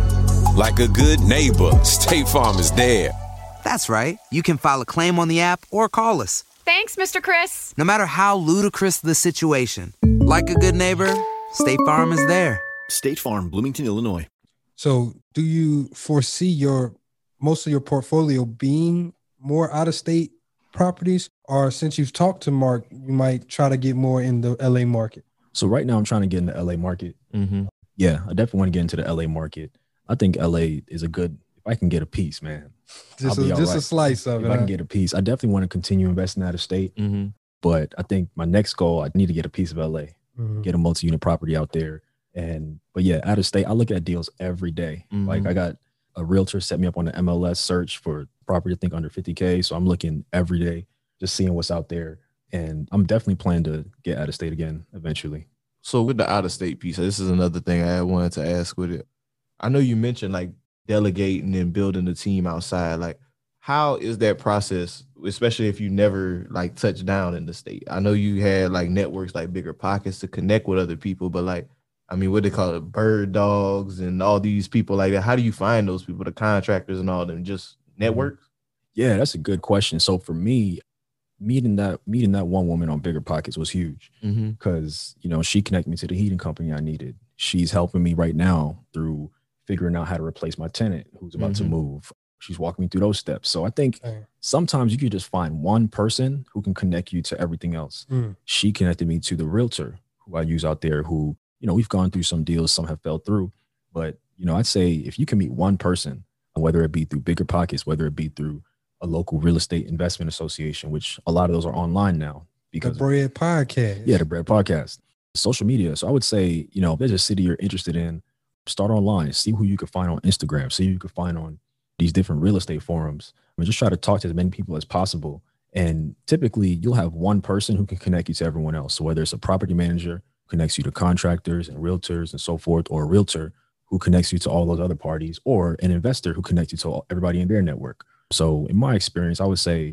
Like a good neighbor, State Farm is there. That's right. You can file a claim on the app or call us. Thanks, Mister Chris. No matter how ludicrous the situation. Like a good neighbor, State Farm is there. State Farm, Bloomington, Illinois. So do you foresee your most of your portfolio being more out of state properties? Or since you've talked to Mark, you might try to get more in the L A market? So right now I'm trying to get in the L A market. Mm-hmm. Yeah, I definitely want to get into the L A market. I think L A is a good, if I can get a piece, man. Just, I'll a, be all just a right. slice of If it. I huh? can get a piece, I definitely want to continue investing out of state. Mm-hmm. But I think my next goal, I need to get a piece of L A, Mhm. get a multi-unit property out there. And, but yeah, out of state, I look at deals every day. Mhm. Like I got a realtor set me up on the M L S search for property, I think under fifty K. So I'm looking every day, just seeing what's out there. And I'm definitely planning to get out of state again eventually. So with the out of state piece, this is another thing I wanted to ask with it. I know you mentioned like delegating and building a team outside. Like, how is that process, especially if you never like touched down in the state? I know you had like networks like Bigger Pockets to connect with other people, but like, I mean, what they call it, bird dogs and all these people like that. How do you find those people, the contractors and all them? Just networks? Yeah, that's a good question. So for me, meeting that meeting that one woman on Bigger Pockets was huge Mm-hmm. because, you know, she connected me to the heating company I needed. She's helping me right now through figuring out how to replace my tenant who's about to Mhm. move. She's walking me through those steps. So I think Okay. sometimes you could just find one person who can connect you to everything else. Mm. She connected me to the realtor who I use out there who, you know, we've gone through some deals, some have fell through. But, you know, I'd say if you can meet one person, whether it be through Bigger Pockets, whether it be through a local real estate investment association, which a lot of those are online now The because Bread Podcast. yeah, the Bread Podcast, social media. So I would say, you know, if there's a city you're interested in, start online, see who you can find on Instagram, see who you can find on these different real estate forums. I mean, just try to talk to as many people as possible. And typically you'll have one person who can connect you to everyone else. So whether it's a property manager who connects you to contractors and realtors and so forth, or a realtor who connects you to all those other parties, or an investor who connects you to all, everybody in their network. So in my experience, I would say,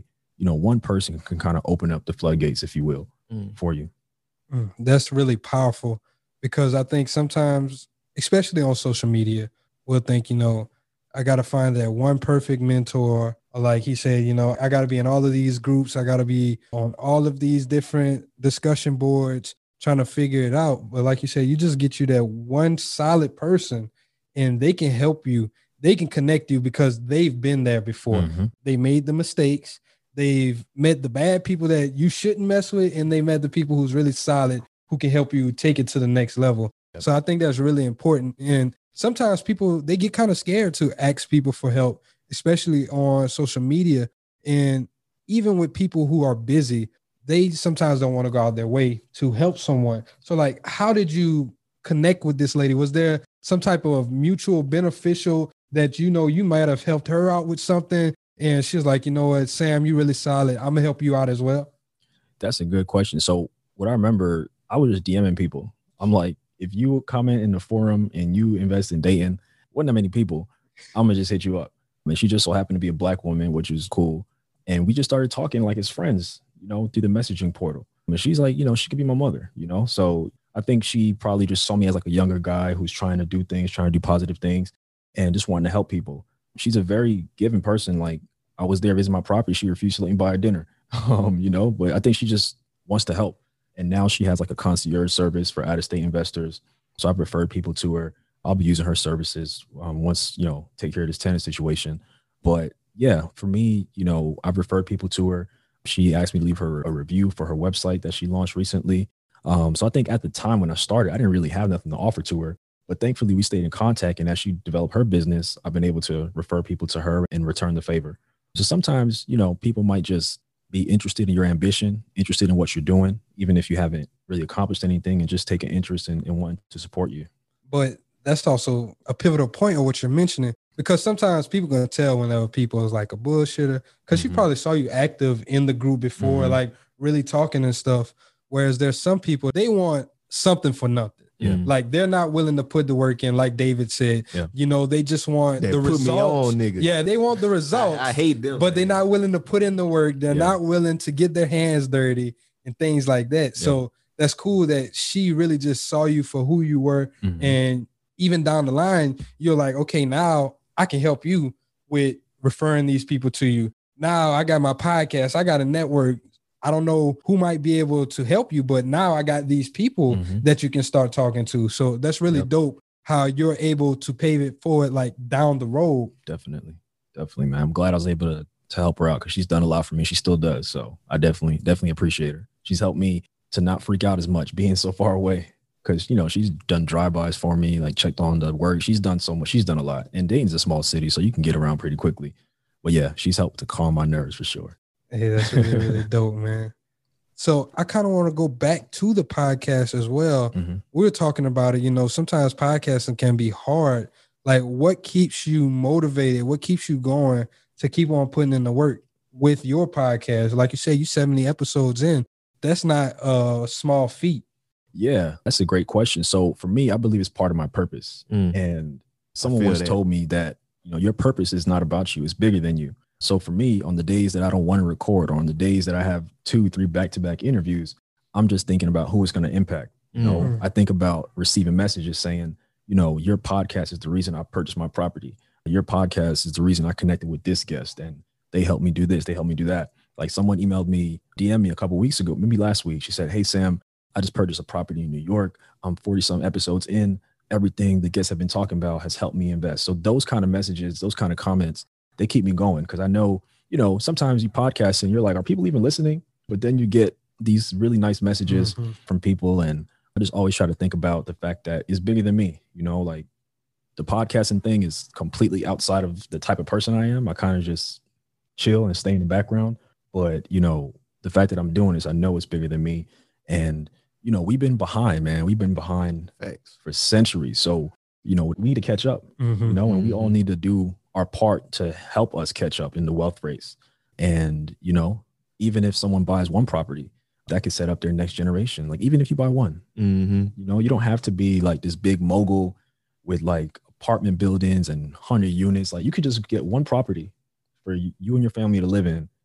you know, one person can kind of open up the floodgates, if you will, mm. for you. Mm, that's really powerful, because I think sometimes, especially on social media, we'll think, you know, I got to find that one perfect mentor. Or like he said, you know, I got to be in all of these groups. I got to be on all of these different discussion boards trying to figure it out. But like you said, you just get you that one solid person and they can help you. They can connect you because they've been there before. Mm-hmm. They made the mistakes. They've met the bad people that you shouldn't mess with, and they met the people who's really solid, who can help you take it to the next level. Yep. So I think that's really important. And sometimes people, they get kind of scared to ask people for help, especially on social media. And even with people who are busy, they sometimes don't want to go out their way to help someone. So like, how did you connect with this lady? Was there some type of mutual beneficial that, you know, you might have helped her out with something, and she was like, you know what, Sam, you really solid. I'm gonna help you out as well? That's a good question. So what I remember, I was just DMing people. I'm like, if you comment in the forum and you invest in dating, wasn't that many people, I'm gonna just hit you up. I mean, she just so happened to be a Black woman, which was cool. And we just started talking like as friends, you know, through the messaging portal. I mean, she's like, you know, she could be my mother, you know? So I think she probably just saw me as like a younger guy who's trying to do things, trying to do positive things, and just wanting to help people. She's a very giving person. Like, I was there visiting my property. She refused to let me buy her dinner, um, you know, but I think she just wants to help. And now she has like a concierge service for out-of-state investors. So I've referred people to her. I'll be using her services um, once, you know, take care of this tenant situation. But yeah, for me, you know, I've referred people to her. She asked me to leave her a review for her website that she launched recently. Um, so I think at the time when I started, I didn't really have nothing to offer to her. But thankfully, we stayed in contact. And as she developed her business, I've been able to refer people to her and return the favor. So sometimes, you know, people might just be interested in your ambition, interested in what you're doing, even if you haven't really accomplished anything, and just take an interest in, in wanting to support you. But that's also a pivotal point of what you're mentioning, because sometimes people are going to tell whenever people is like a bullshitter, because mm-hmm. she probably saw you active in the group before, mm-hmm. like really talking and stuff. Whereas there's some people, they want something for nothing. Yeah. Like they're not willing to put the work in, like David said. Yeah. You know, they just want they the results. On, yeah, they want the results. I, I hate them, but man. They're not willing to put in the work. They're yeah. not willing to get their hands dirty and things like that. Yeah. So that's cool that she really just saw you for who you were. Mm-hmm. And even down the line, you're like, okay, now I can help you with referring these people to you. Now I got my podcast. I got a network. I don't know who might be able to help you, but now I got these people mm-hmm. that you can start talking to. So that's really yep. dope how you're able to pave it forward, like down the road. Definitely. Definitely, man. I'm glad I was able to, to help her out, because she's done a lot for me. She still does. So I definitely, definitely appreciate her. She's helped me to not freak out as much being so far away, because, you know, she's done drive-bys for me, like checked on the work. She's done so much. She's done a lot. And Dayton's a small city, so you can get around pretty quickly. But yeah, she's helped to calm my nerves for sure. Hey, that's really, really dope, man. So I kind of want to go back to the podcast as well. Mm-hmm. We were talking about it, you know, sometimes podcasting can be hard. Like, what keeps you motivated? What keeps you going to keep on putting in the work with your podcast? Like you said, you seventy episodes in. That's not a small feat. Yeah, that's a great question. So for me, I believe it's part of my purpose. Mm. And someone once that. told me that, you know, your purpose is not about you. It's bigger than you. So for me, on the days that I don't want to record, or on the days that I have two, three back-to-back interviews, I'm just thinking about who it's going to impact. You know, mm-hmm. I think about receiving messages saying, you know, your podcast is the reason I purchased my property. Your podcast is the reason I connected with this guest, and they helped me do this. They helped me do that. Like, someone emailed me, D M'd me a couple of weeks ago, maybe last week. She said, hey, Sam, I just purchased a property in New York. I'm forty some episodes in. Everything the guests have been talking about has helped me invest. So those kind of messages, those kind of comments, they keep me going, because I know, you know, sometimes you podcast and you're like, are people even listening? But then you get these really nice messages mm-hmm. from people. And I just always try to think about the fact that it's bigger than me. You know, like, the podcasting thing is completely outside of the type of person I am. I kind of just chill and stay in the background. But, you know, the fact that I'm doing this, I know it's bigger than me. And, you know, we've been behind, man. We've been behind Facts. for centuries. So, you know, we need to catch up, mm-hmm. you know, and we all need to do our part to help us catch up in the wealth race. And, you know, even if someone buys one property, that could set up their next generation. Like, even if you buy one, mm-hmm. you know, you don't have to be like this big mogul with like apartment buildings and one hundred units. Like, you could just get one property for you and your family to live in,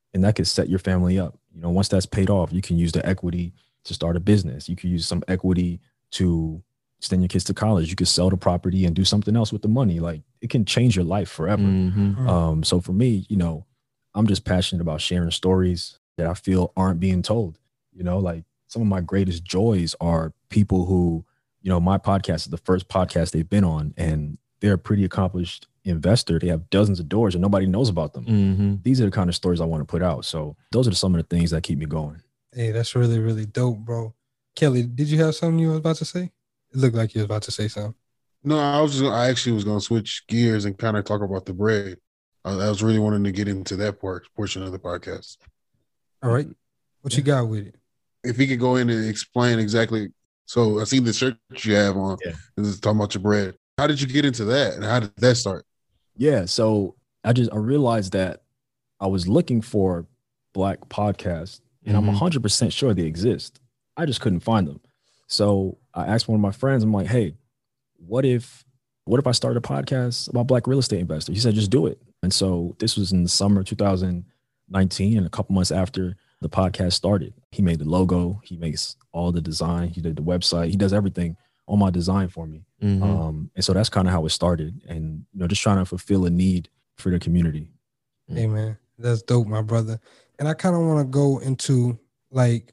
and that could set your family up. You know, once that's paid off, you can use the equity to start a business. You could use some equity to send your kids to college. You could sell the property and do something else with the money. Like, it can change your life forever. Mm-hmm. Um, so for me, you know, I'm just passionate about sharing stories that I feel aren't being told. You know, like, some of my greatest joys are people who, you know, my podcast is the first podcast they've been on, and they're a pretty accomplished investor. They have dozens of doors and nobody knows about them. Mm-hmm. These are the kind of stories I want to put out. So those are some of the things that keep me going. Hey, that's really, really dope, bro. Kelly, did you have something you were about to say? It looked like you was about to say something. No, I was just, I actually was going to switch gears and kind of talk about the bread. I, I was really wanting to get into that part portion of the podcast. All right. What you got with it? If he could go in and explain exactly. So I see the shirt you have on. Yeah. This is talking about your bread. How did you get into that? And how did that start? Yeah. So I just, I realized that I was looking for Black podcasts, and Mm-hmm. I'm one hundred percent sure they exist. I just couldn't find them. So I asked one of my friends, I'm like, hey, what if, what if I started a podcast about Black real estate investors? He said, just do it. And so this was in the summer two thousand nineteen, and a couple months after the podcast started. He made the logo, he makes all the design, he did the website, he does everything on my design for me. Mm-hmm. Um, and so that's kind of how it started. And, you know, just trying to fulfill a need for the community. Hey, man, that's dope, my brother. And I kind of want to go into, like,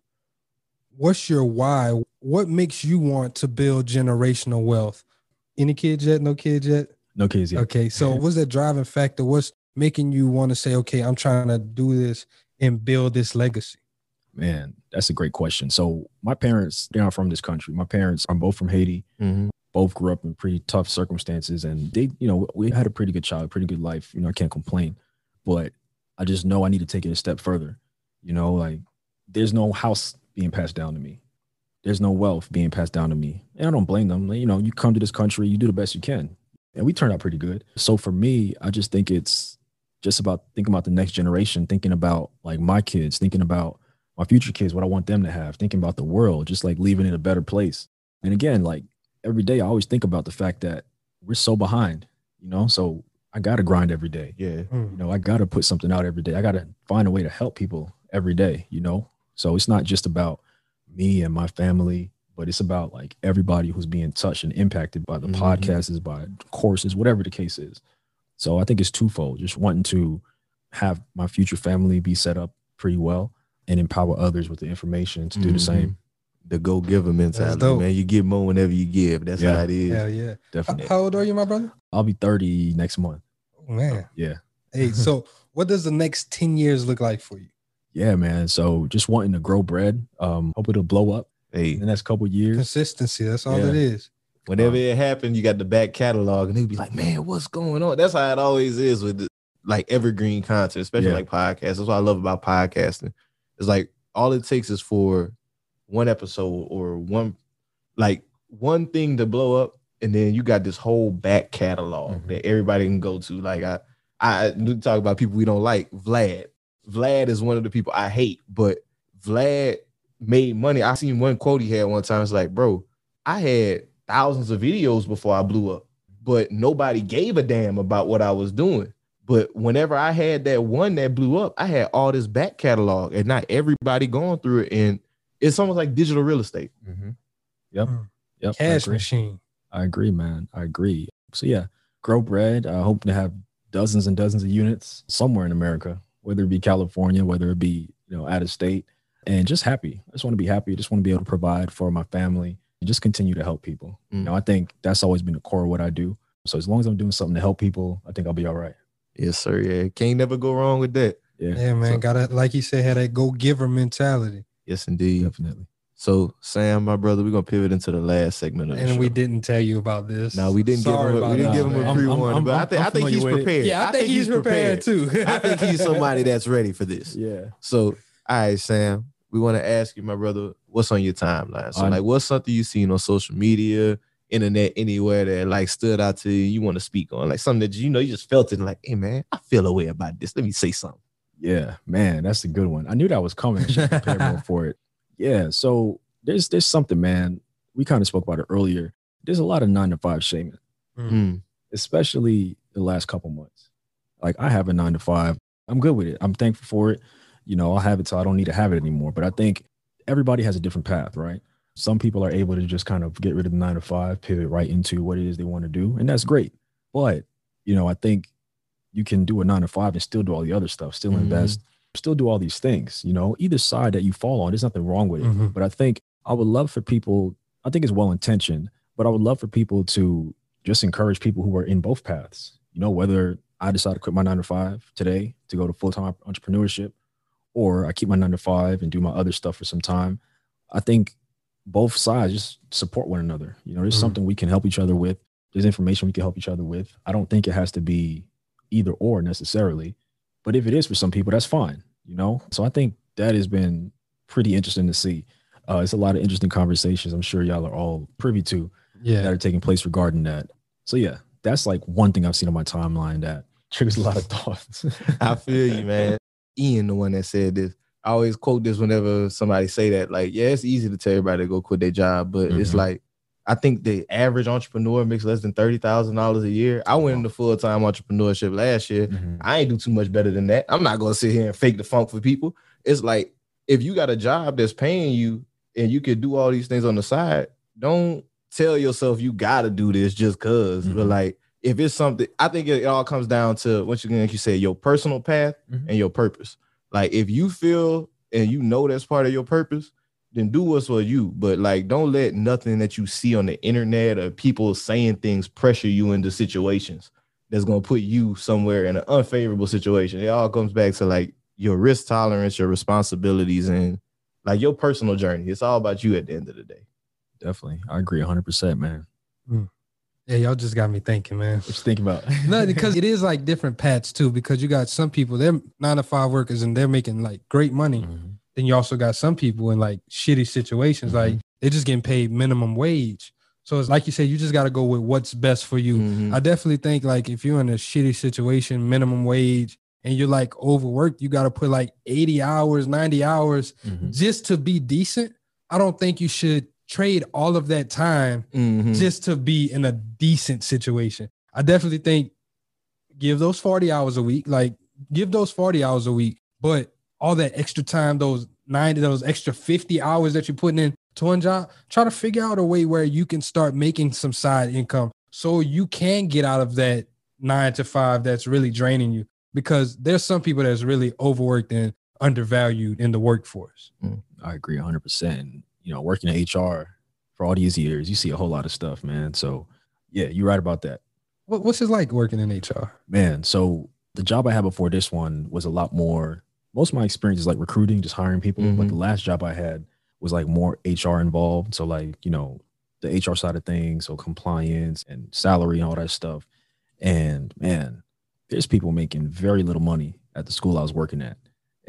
what's your why? What makes you want to build generational wealth? Any kids yet? No kids yet? No kids yet. Okay, so what's that driving factor? What's making you want to say, okay, I'm trying to do this and build this legacy? Man, that's a great question. So my parents, they're not from this country. My parents are both from Haiti. Mm-hmm. Both grew up in pretty tough circumstances, and they, you know, we had a pretty good childhood, pretty good life. You know, I can't complain, but I just know I need to take it a step further. You know, like, there's no house being passed down to me. There's no wealth being passed down to me. And I don't blame them. You know, you come to this country, you do the best you can. And we turned out pretty good. So for me, I just think it's just about thinking about the next generation, thinking about, like, my kids, thinking about my future kids, what I want them to have, thinking about the world, just like leaving it a better place. And again, like, every day I always think about the fact that we're so behind, you know, so I got to grind every day. Yeah. You know, I got to put something out every day. I got to find a way to help people every day, you know? So it's not just about me and my family, but it's about, like, everybody who's being touched and impacted by the Mm-hmm. podcasts, by courses, whatever the case is. So I think it's twofold, just wanting to have my future family be set up pretty well and empower others with the information to do the Mm-hmm. same. The go-giver mentality, man. You give more whenever you give. That's Yeah. how it is. Hell yeah. Definitely. How old are you, my brother? I'll be thirty next month. Oh, man. Yeah. Hey, so what does the next ten years look like for you? Yeah, man. So just wanting to grow bread. Um, hope it'll blow up Hey, in the next couple of years. Consistency. That's all Yeah. it is. whenever it happened, you got the back catalog, and they'd be like, "Man, what's going on?" That's how it always is with the, like, evergreen content, especially Yeah. like podcasts. That's what I love about podcasting. It's like all it takes is for one episode or one, like, one thing to blow up, and then you got this whole back catalog Mm-hmm. that everybody can go to. Like, I, I talk about people we don't like. Vlad, Vlad is one of the people I hate, but Vlad made money. I seen one quote he had one time. It's like, bro, I had thousands of videos before I blew up, but nobody gave a damn about what I was doing. But whenever I had that one that blew up, I had all this back catalog, and not everybody going through it. And it's almost like digital real estate. Mm-hmm. Yep. Mm. Yep. I Cash agree. machine. I agree, man. I agree. So yeah, grow bread. I hope to have dozens and dozens of units somewhere in America, whether it be California, whether it be, you know, out of state, and just happy. I just want to be happy. I just want to be able to provide for my family and just continue to help people. Mm. You know, I think that's always been the core of what I do. So as long as I'm doing something to help people, I think I'll be all right. Yes, sir. Yeah. Can't never go wrong with that. Yeah. Yeah, man. So- Gotta, like you said, had that go-giver mentality. Yes, indeed. Definitely. So, Sam, my brother, we're gonna pivot into the last segment of the And show. we didn't tell you about this. No, we didn't Sorry give him. A, about we didn't that, give him a man. I'm- pre-warning, I'm- but I think I I'm think he's familiar with it. prepared. Yeah, I think he's prepared, too. I think he's somebody that's ready for this. Yeah. So, all right, Sam, we want to ask you, my brother, what's on your timeline? So, I- like, what's something you seen on social media, internet, anywhere that like stood out to you? You want to speak on, like something that you know you just felt it, and like, hey, man, I feel a way about this. Let me say something. Yeah, man, that's a good one. I knew that was coming. I should prepare more for it. Yeah, so there's there's something, man. We kind of spoke about it earlier. There's a lot of nine to five shaming, Mm. especially the last couple months. Like, I have a nine to five. I'm good with it. I'm thankful for it. you know, I'll have it till I don't need to have it anymore. But I think everybody has a different path, right? Some people are able to just kind of get rid of the nine to five, pivot right into what it is they want to do. And that's great. But, you know, I think you can do a nine to five and still do all the other stuff, still Mm-hmm. invest, still do all these things, you know, either side that you fall on, there's nothing wrong with it. Mhm. But I think I would love for people, I think it's well-intentioned, but I would love for people to just encourage people who are in both paths, you know, whether I decide to quit my nine to five today to go to full-time entrepreneurship, or I keep my nine to five and do my other stuff for some time. I think both sides just support one another. You know, there's Mhm. something we can help each other with. There's information we can help each other with. I don't think it has to be either or necessarily, but if it is for some people, that's fine, you know? So I think that has been pretty interesting to see. Uh, it's a lot of interesting conversations I'm sure y'all are all privy to Yeah. that are taking place regarding that. So yeah, that's like one thing I've seen on my timeline that triggers a lot of thoughts. I feel you, man. Ian, the one that said this. I always quote this whenever somebody say that. Like, yeah, it's easy to tell everybody to go quit their job, but it's Mhm. like, I think the average entrepreneur makes less than thirty thousand dollars a year. I went into full-time entrepreneurship last year. Mhm. I ain't do too much better than that. I'm not going to sit here and fake the funk for people. It's like, if you got a job that's paying you and you can do all these things on the side, don't tell yourself you got to do this just because. Mhm. But like, if it's something, I think it all comes down to, once again, like you say, your personal path Mhm. and your purpose. Like, if you feel and you know that's part of your purpose, then do what's for you. But like, don't let nothing that you see on the internet or people saying things pressure you into situations that's going to put you somewhere in an unfavorable situation. It all comes back to like your risk tolerance, your responsibilities, and like your personal journey. It's all about you at the end of the day. Definitely. I agree one hundred percent, man. Yeah, y'all just got me thinking, man. What you think about? No, because it is like different paths too, because you got some people, they're nine to five workers and they're making like great money. Mhm. Then you also got some people in like shitty situations, Mm-hmm. like they're just getting paid minimum wage. So it's like you said, you just got to go with what's best for you. Mhm. I definitely think like if you're in a shitty situation, minimum wage, and you're like overworked, you got to put like eighty hours, ninety hours Mhm. just to be decent. I don't think you should trade all of that time Mhm. just to be in a decent situation. I definitely think give those forty hours a week, like give those forty hours a week, but all that extra time, those ninety, those extra fifty hours that you're putting in to one job, try to figure out a way where you can start making some side income so you can get out of that nine to five that's really draining you, because there's some people that's really overworked and undervalued in the workforce. I agree one hundred percent. You know, working in H R for all these years, you see a whole lot of stuff, man. So, yeah, you're right about that. What, what's it like working in H R? Man, so the job I had before this one was a lot more, most of my experience is like recruiting, just hiring people. Mhm. But the last job I had was like more H R involved. So like, you know, the H R side of things, so compliance and salary and all that stuff. And man, there's people making very little money at the school I was working at.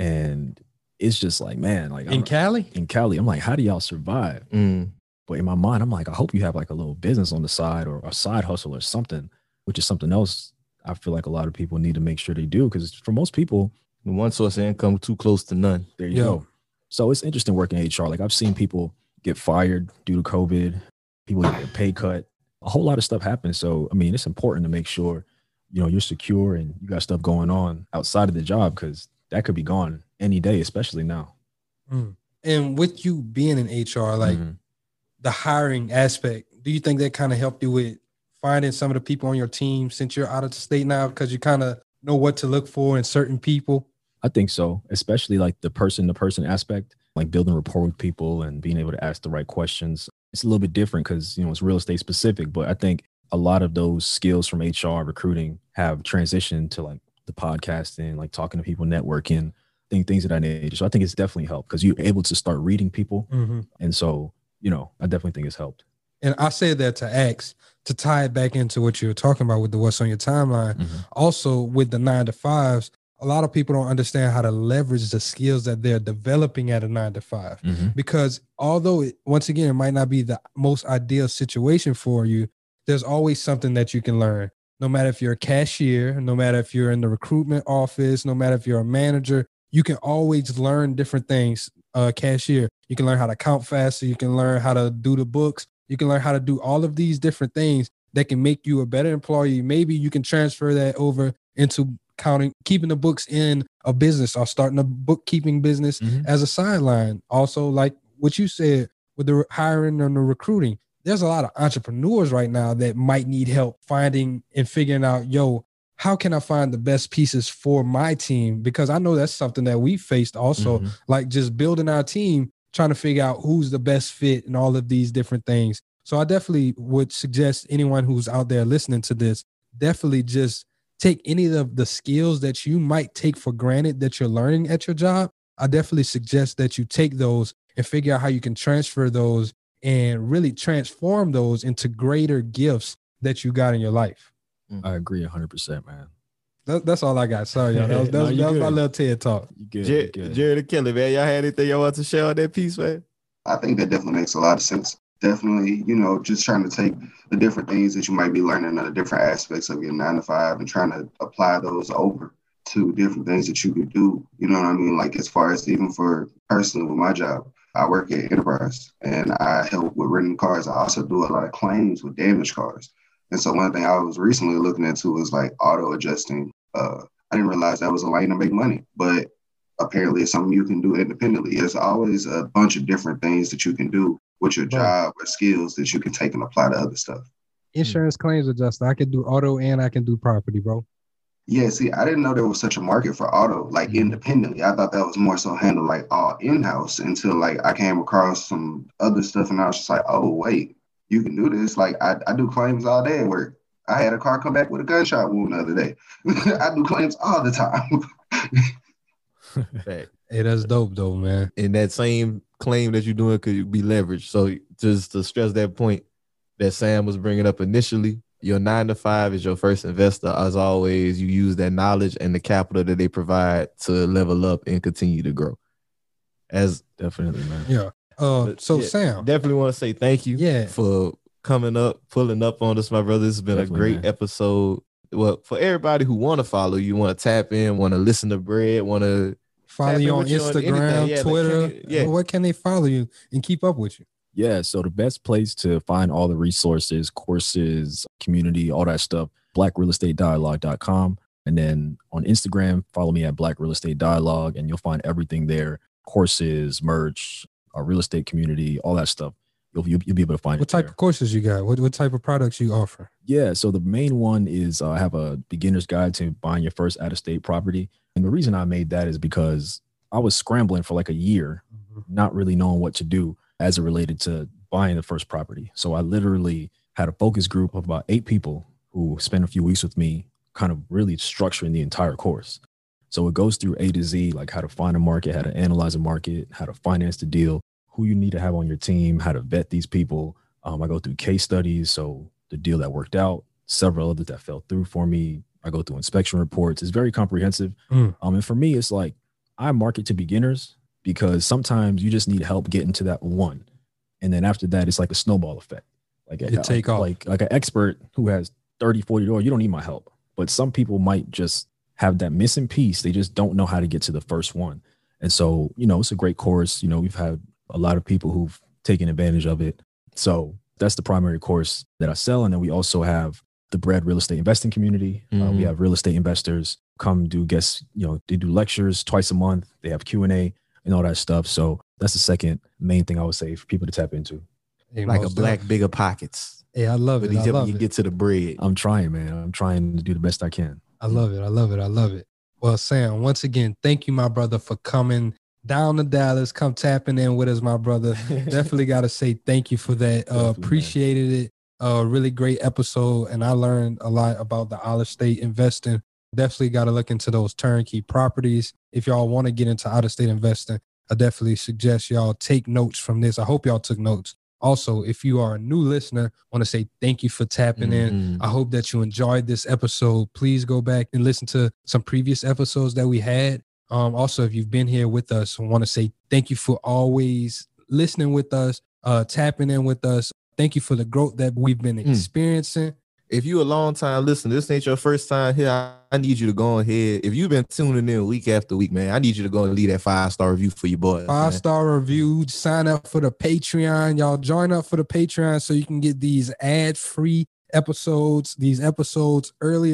And it's just like, man, like In I'm- Cali? in Cali, I'm like, how do y'all survive? Mm. But in my mind, I'm like, I hope you have like a little business on the side or a side hustle or something, which is something else I feel like a lot of people need to make sure they do. Because for most people, one source of income too close to none. There you Yeah. go. So it's interesting working in H R. Like I've seen people get fired due to COVID, people get their pay cut. A whole lot of stuff happens. So, I mean, it's important to make sure, you know, you're secure and you got stuff going on outside of the job, because that could be gone any day, especially now. Mm. And with you being in H R, like Mhm. the hiring aspect, do you think that kind of helped you with finding some of the people on your team since you're out of the state now, because you kind of know what to look for in certain people? I think so, especially like the person to person aspect, like building rapport with people and being able to ask the right questions. It's a little bit different because, you know, it's real estate specific, but I think a lot of those skills from H R recruiting have transitioned to like the podcasting, like talking to people, networking, thing, things of that nature. So I think it's definitely helped because you're able to start reading people. Mhm. And so, you know, I definitely think it's helped. And I said that to ask, to tie it back into what you were talking about with the what's on your timeline. Mhm. Also with the nine to fives, a lot of people don't understand how to leverage the skills that they're developing at a nine to five. Mhm. Because although it, once again, it might not be the most ideal situation for you, there's always something that you can learn. No matter if you're a cashier, no matter if you're in the recruitment office, no matter if you're a manager, you can always learn different things. Uh, cashier, you can learn how to count faster. You can learn how to do the books. You can learn how to do all of these different things that can make you a better employee. Maybe you can transfer that over into counting, keeping the books in a business or starting a bookkeeping business mm-hmm. as a sideline. Also, like what you said with the hiring and the recruiting, there's a lot of entrepreneurs right now that might need help finding and figuring out, yo, how can I find the best pieces for my team? Because I know that's something that we faced also, mm-hmm. like just building our team, trying to figure out who's the best fit and all of these different things. So I definitely would suggest anyone who's out there listening to this, definitely just take any of the skills that you might take for granted that you're learning at your job. I definitely suggest that you take those and figure out how you can transfer those and really transform those into greater gifts that you got in your life. I agree one hundred percent, man. That, that's all I got. Sorry, y'all. That was, that was, no, that was my little TED talk. You good, Jer- you good. Jared and Kelly, man, y'all had anything y'all want to share on that piece, man? I think that definitely makes a lot of sense. Definitely, you know, just trying to take the different things that you might be learning in the different aspects of your nine to five and trying to apply those over to different things that you could do. You know what I mean? Like as far as even for personally with my job, I work at Enterprise and I help with renting cars. I also do a lot of claims with damaged cars. And so one thing I was recently looking into was like auto adjusting. Uh, I didn't realize that was a lane to make money, but apparently it's something you can do independently. There's always a bunch of different things that you can do with your job or skills that you can take and apply to other stuff. Insurance claims adjuster. I can do auto and I can do property, bro. Yeah, see, I didn't know there was such a market for auto, like independently. I thought that was more so handled like all in-house until like I came across some other stuff and I was just like, oh, wait. You can do this. Like I, I do claims all day at work. I had a car come back with a gunshot wound the other day. I do claims all the time. Hey, that's dope though, man. And that same claim that you're doing could be leveraged. So just to stress that point that Sam was bringing up initially, your nine to five is your first investor. As always, you use that knowledge and the capital that they provide to level up and continue to grow. As definitely, man. Yeah. Uh, so yeah, Sam, definitely want to say thank you yeah. for coming up, pulling up on us, my brother. This has been definitely, a great man. episode. Well, for everybody who want to follow you, want to tap in, want to listen to Bread, want to follow you on Instagram, on yeah, Twitter. Can, yeah. Where can they follow you and keep up with you? Yeah, so the best place to find all the resources, courses, community, all that stuff, black real estate dialogue dot com. And then on Instagram, follow me at Black Real Estate Dialogue, and you'll find everything there, courses, merch, our real estate community, all that stuff. You'll, you'll, you'll be able to find what it. What type there. of courses you got? What, what type of products you offer? Yeah, so the main one is uh, I have a beginner's guide to buying your first out-of-state property. And the reason I made that is because I was scrambling for like a year, mm-hmm. not really knowing what to do as it related to buying the first property. So I literally had a focus group of about eight people who spent a few weeks with me, kind of really structuring the entire course. So it goes through A to Z, like how to find a market, how to analyze a market, how to finance the deal, who you need to have on your team, how to vet these people. Um, I go through case studies. So the deal that worked out, several others that fell through for me. I go through inspection reports. It's very comprehensive. Mm. Um, and for me, it's like I market to beginners because sometimes you just need help getting to that one. And then after that, it's like a snowball effect. Like you take off. Like, like an expert who has thirty, forty dollars, you don't need my help. But some people might just have that missing piece. They just don't know how to get to the first one. And so, you know, it's a great course. You know, we've had a lot of people who've taken advantage of it. So that's the primary course that I sell. And then we also have the Bread Real Estate Investing Community. Mm-hmm. Uh, we have real estate investors come do guests, you know, they do lectures twice a month. They have Q and A and all that stuff. So that's the second main thing I would say for people to tap into. Hey, like a black, stuff. Bigger pockets. Hey, I love it. I love you it. Get to the bread. I'm trying, man. I'm trying to do the best I can. I love it. I love it. I love it. Well, Sam, once again, thank you, my brother, for coming down to Dallas, come tapping in with us, my brother. Definitely got to say thank you for that. Uh, appreciated man. it. A uh, really great episode. And I learned a lot about the out-of-state investing. Definitely got to look into those turnkey properties. If y'all want to get into out-of-state investing, I definitely suggest y'all take notes from this. I hope y'all took notes. Also, if you are a new listener, I want to say thank you for tapping mm-hmm. in. I hope that you enjoyed this episode. Please go back and listen to some previous episodes that we had. Um, also, if you've been here with us, I want to say thank you for always listening with us, uh, tapping in with us. Thank you for the growth that we've been experiencing. If you a long time listener, this ain't your first time here, I, I need you to go ahead. If you've been tuning in week after week, man, I need you to go and leave that five-star review for your boys. Five-star review. Sign up for the Patreon. Y'all join up for the Patreon so you can get these ad-free episodes, these episodes earlier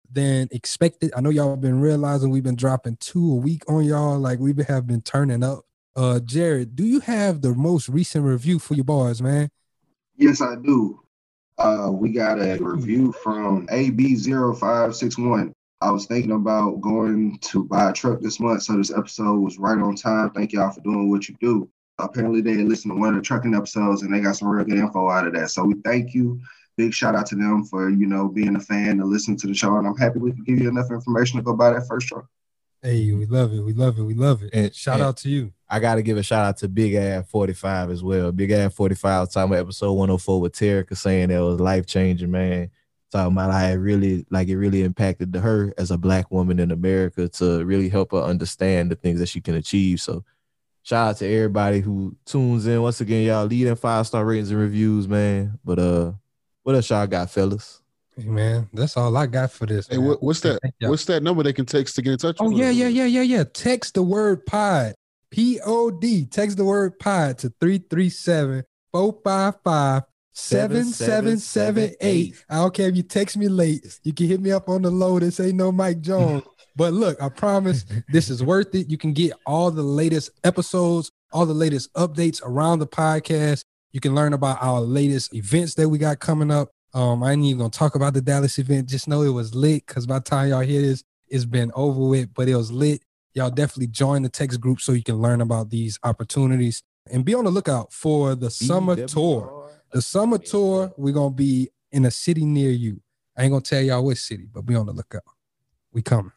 than expected. I know y'all have been realizing we've been dropping two a week on y'all. Like we have been turning up. Uh, Jared, do you have the most recent review for your boys, man? Yes, I do. Uh, we got a review from A B zero five six one. I was thinking about going to buy a truck this month, so this episode was right on time. Thank y'all for doing what you do. Apparently, they listened to one of the trucking episodes, and they got some real good info out of that. So we thank you. Big shout out to them for, you know, being a fan and listening to the show. And I'm happy we can give you enough information to go buy that first truck. Hey, we love it. We love it. We love it. And, shout and out to you. I got to give a shout out to Big Ad forty-five as well. Big Ad forty-five was talking about episode one oh four with Terica, saying that was life changing, man. Talking about how it really, like it really impacted her as a black woman in America to really help her understand the things that she can achieve. So shout out to everybody who tunes in. Once again, y'all leading five star ratings and reviews, man. But uh, what else y'all got, fellas? Hey, man, that's all I got for this. Hey, what, what's that? What's that number they can text to get in touch oh, with? Oh, yeah, yeah, yeah, yeah, yeah. Text the word pod, P O D. Text the word pod to three three seven, four five five, seven seven seven eight. I don't care if you text me late. You can hit me up on the low. This ain't no Mike Jones. But look, I promise this is worth it. You can get all the latest episodes, all the latest updates around the podcast. You can learn about our latest events that we got coming up. Um, I ain't even gonna talk about the Dallas event. Just know it was lit, because by the time y'all hear this, it's been over with, but it was lit. Y'all definitely join the text group so you can learn about these opportunities and be on the lookout for the summer tour. The summer tour, we're gonna be in a city near you. I ain't gonna tell y'all which city, but be on the lookout. We coming.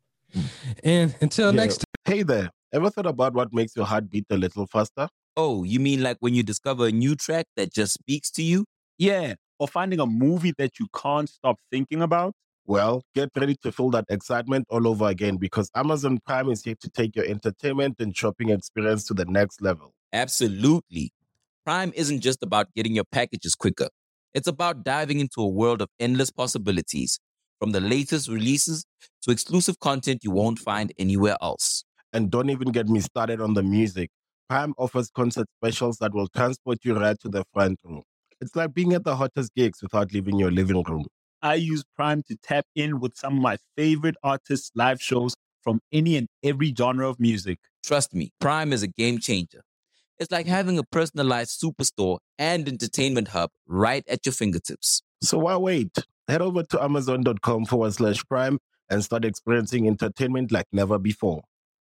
And until Yeah. next time. Hey there. Ever thought about what makes your heart beat a little faster? Oh, you mean like when you discover a new track that just speaks to you? Yeah, or finding a movie that you can't stop thinking about. Well, get ready to feel that excitement all over again, because Amazon Prime is here to take your entertainment and shopping experience to the next level. Absolutely. Prime isn't just about getting your packages quicker. It's about diving into a world of endless possibilities, from the latest releases to exclusive content you won't find anywhere else. And don't even get me started on the music. Prime offers concert specials that will transport you right to the front row. It's like being at the hottest gigs without leaving your living room. I use Prime to tap in with some of my favorite artists' live shows from any and every genre of music. Trust me, Prime is a game changer. It's like having a personalized superstore and entertainment hub right at your fingertips. So why wait? Head over to amazon.com forward slash prime and start experiencing entertainment like never before.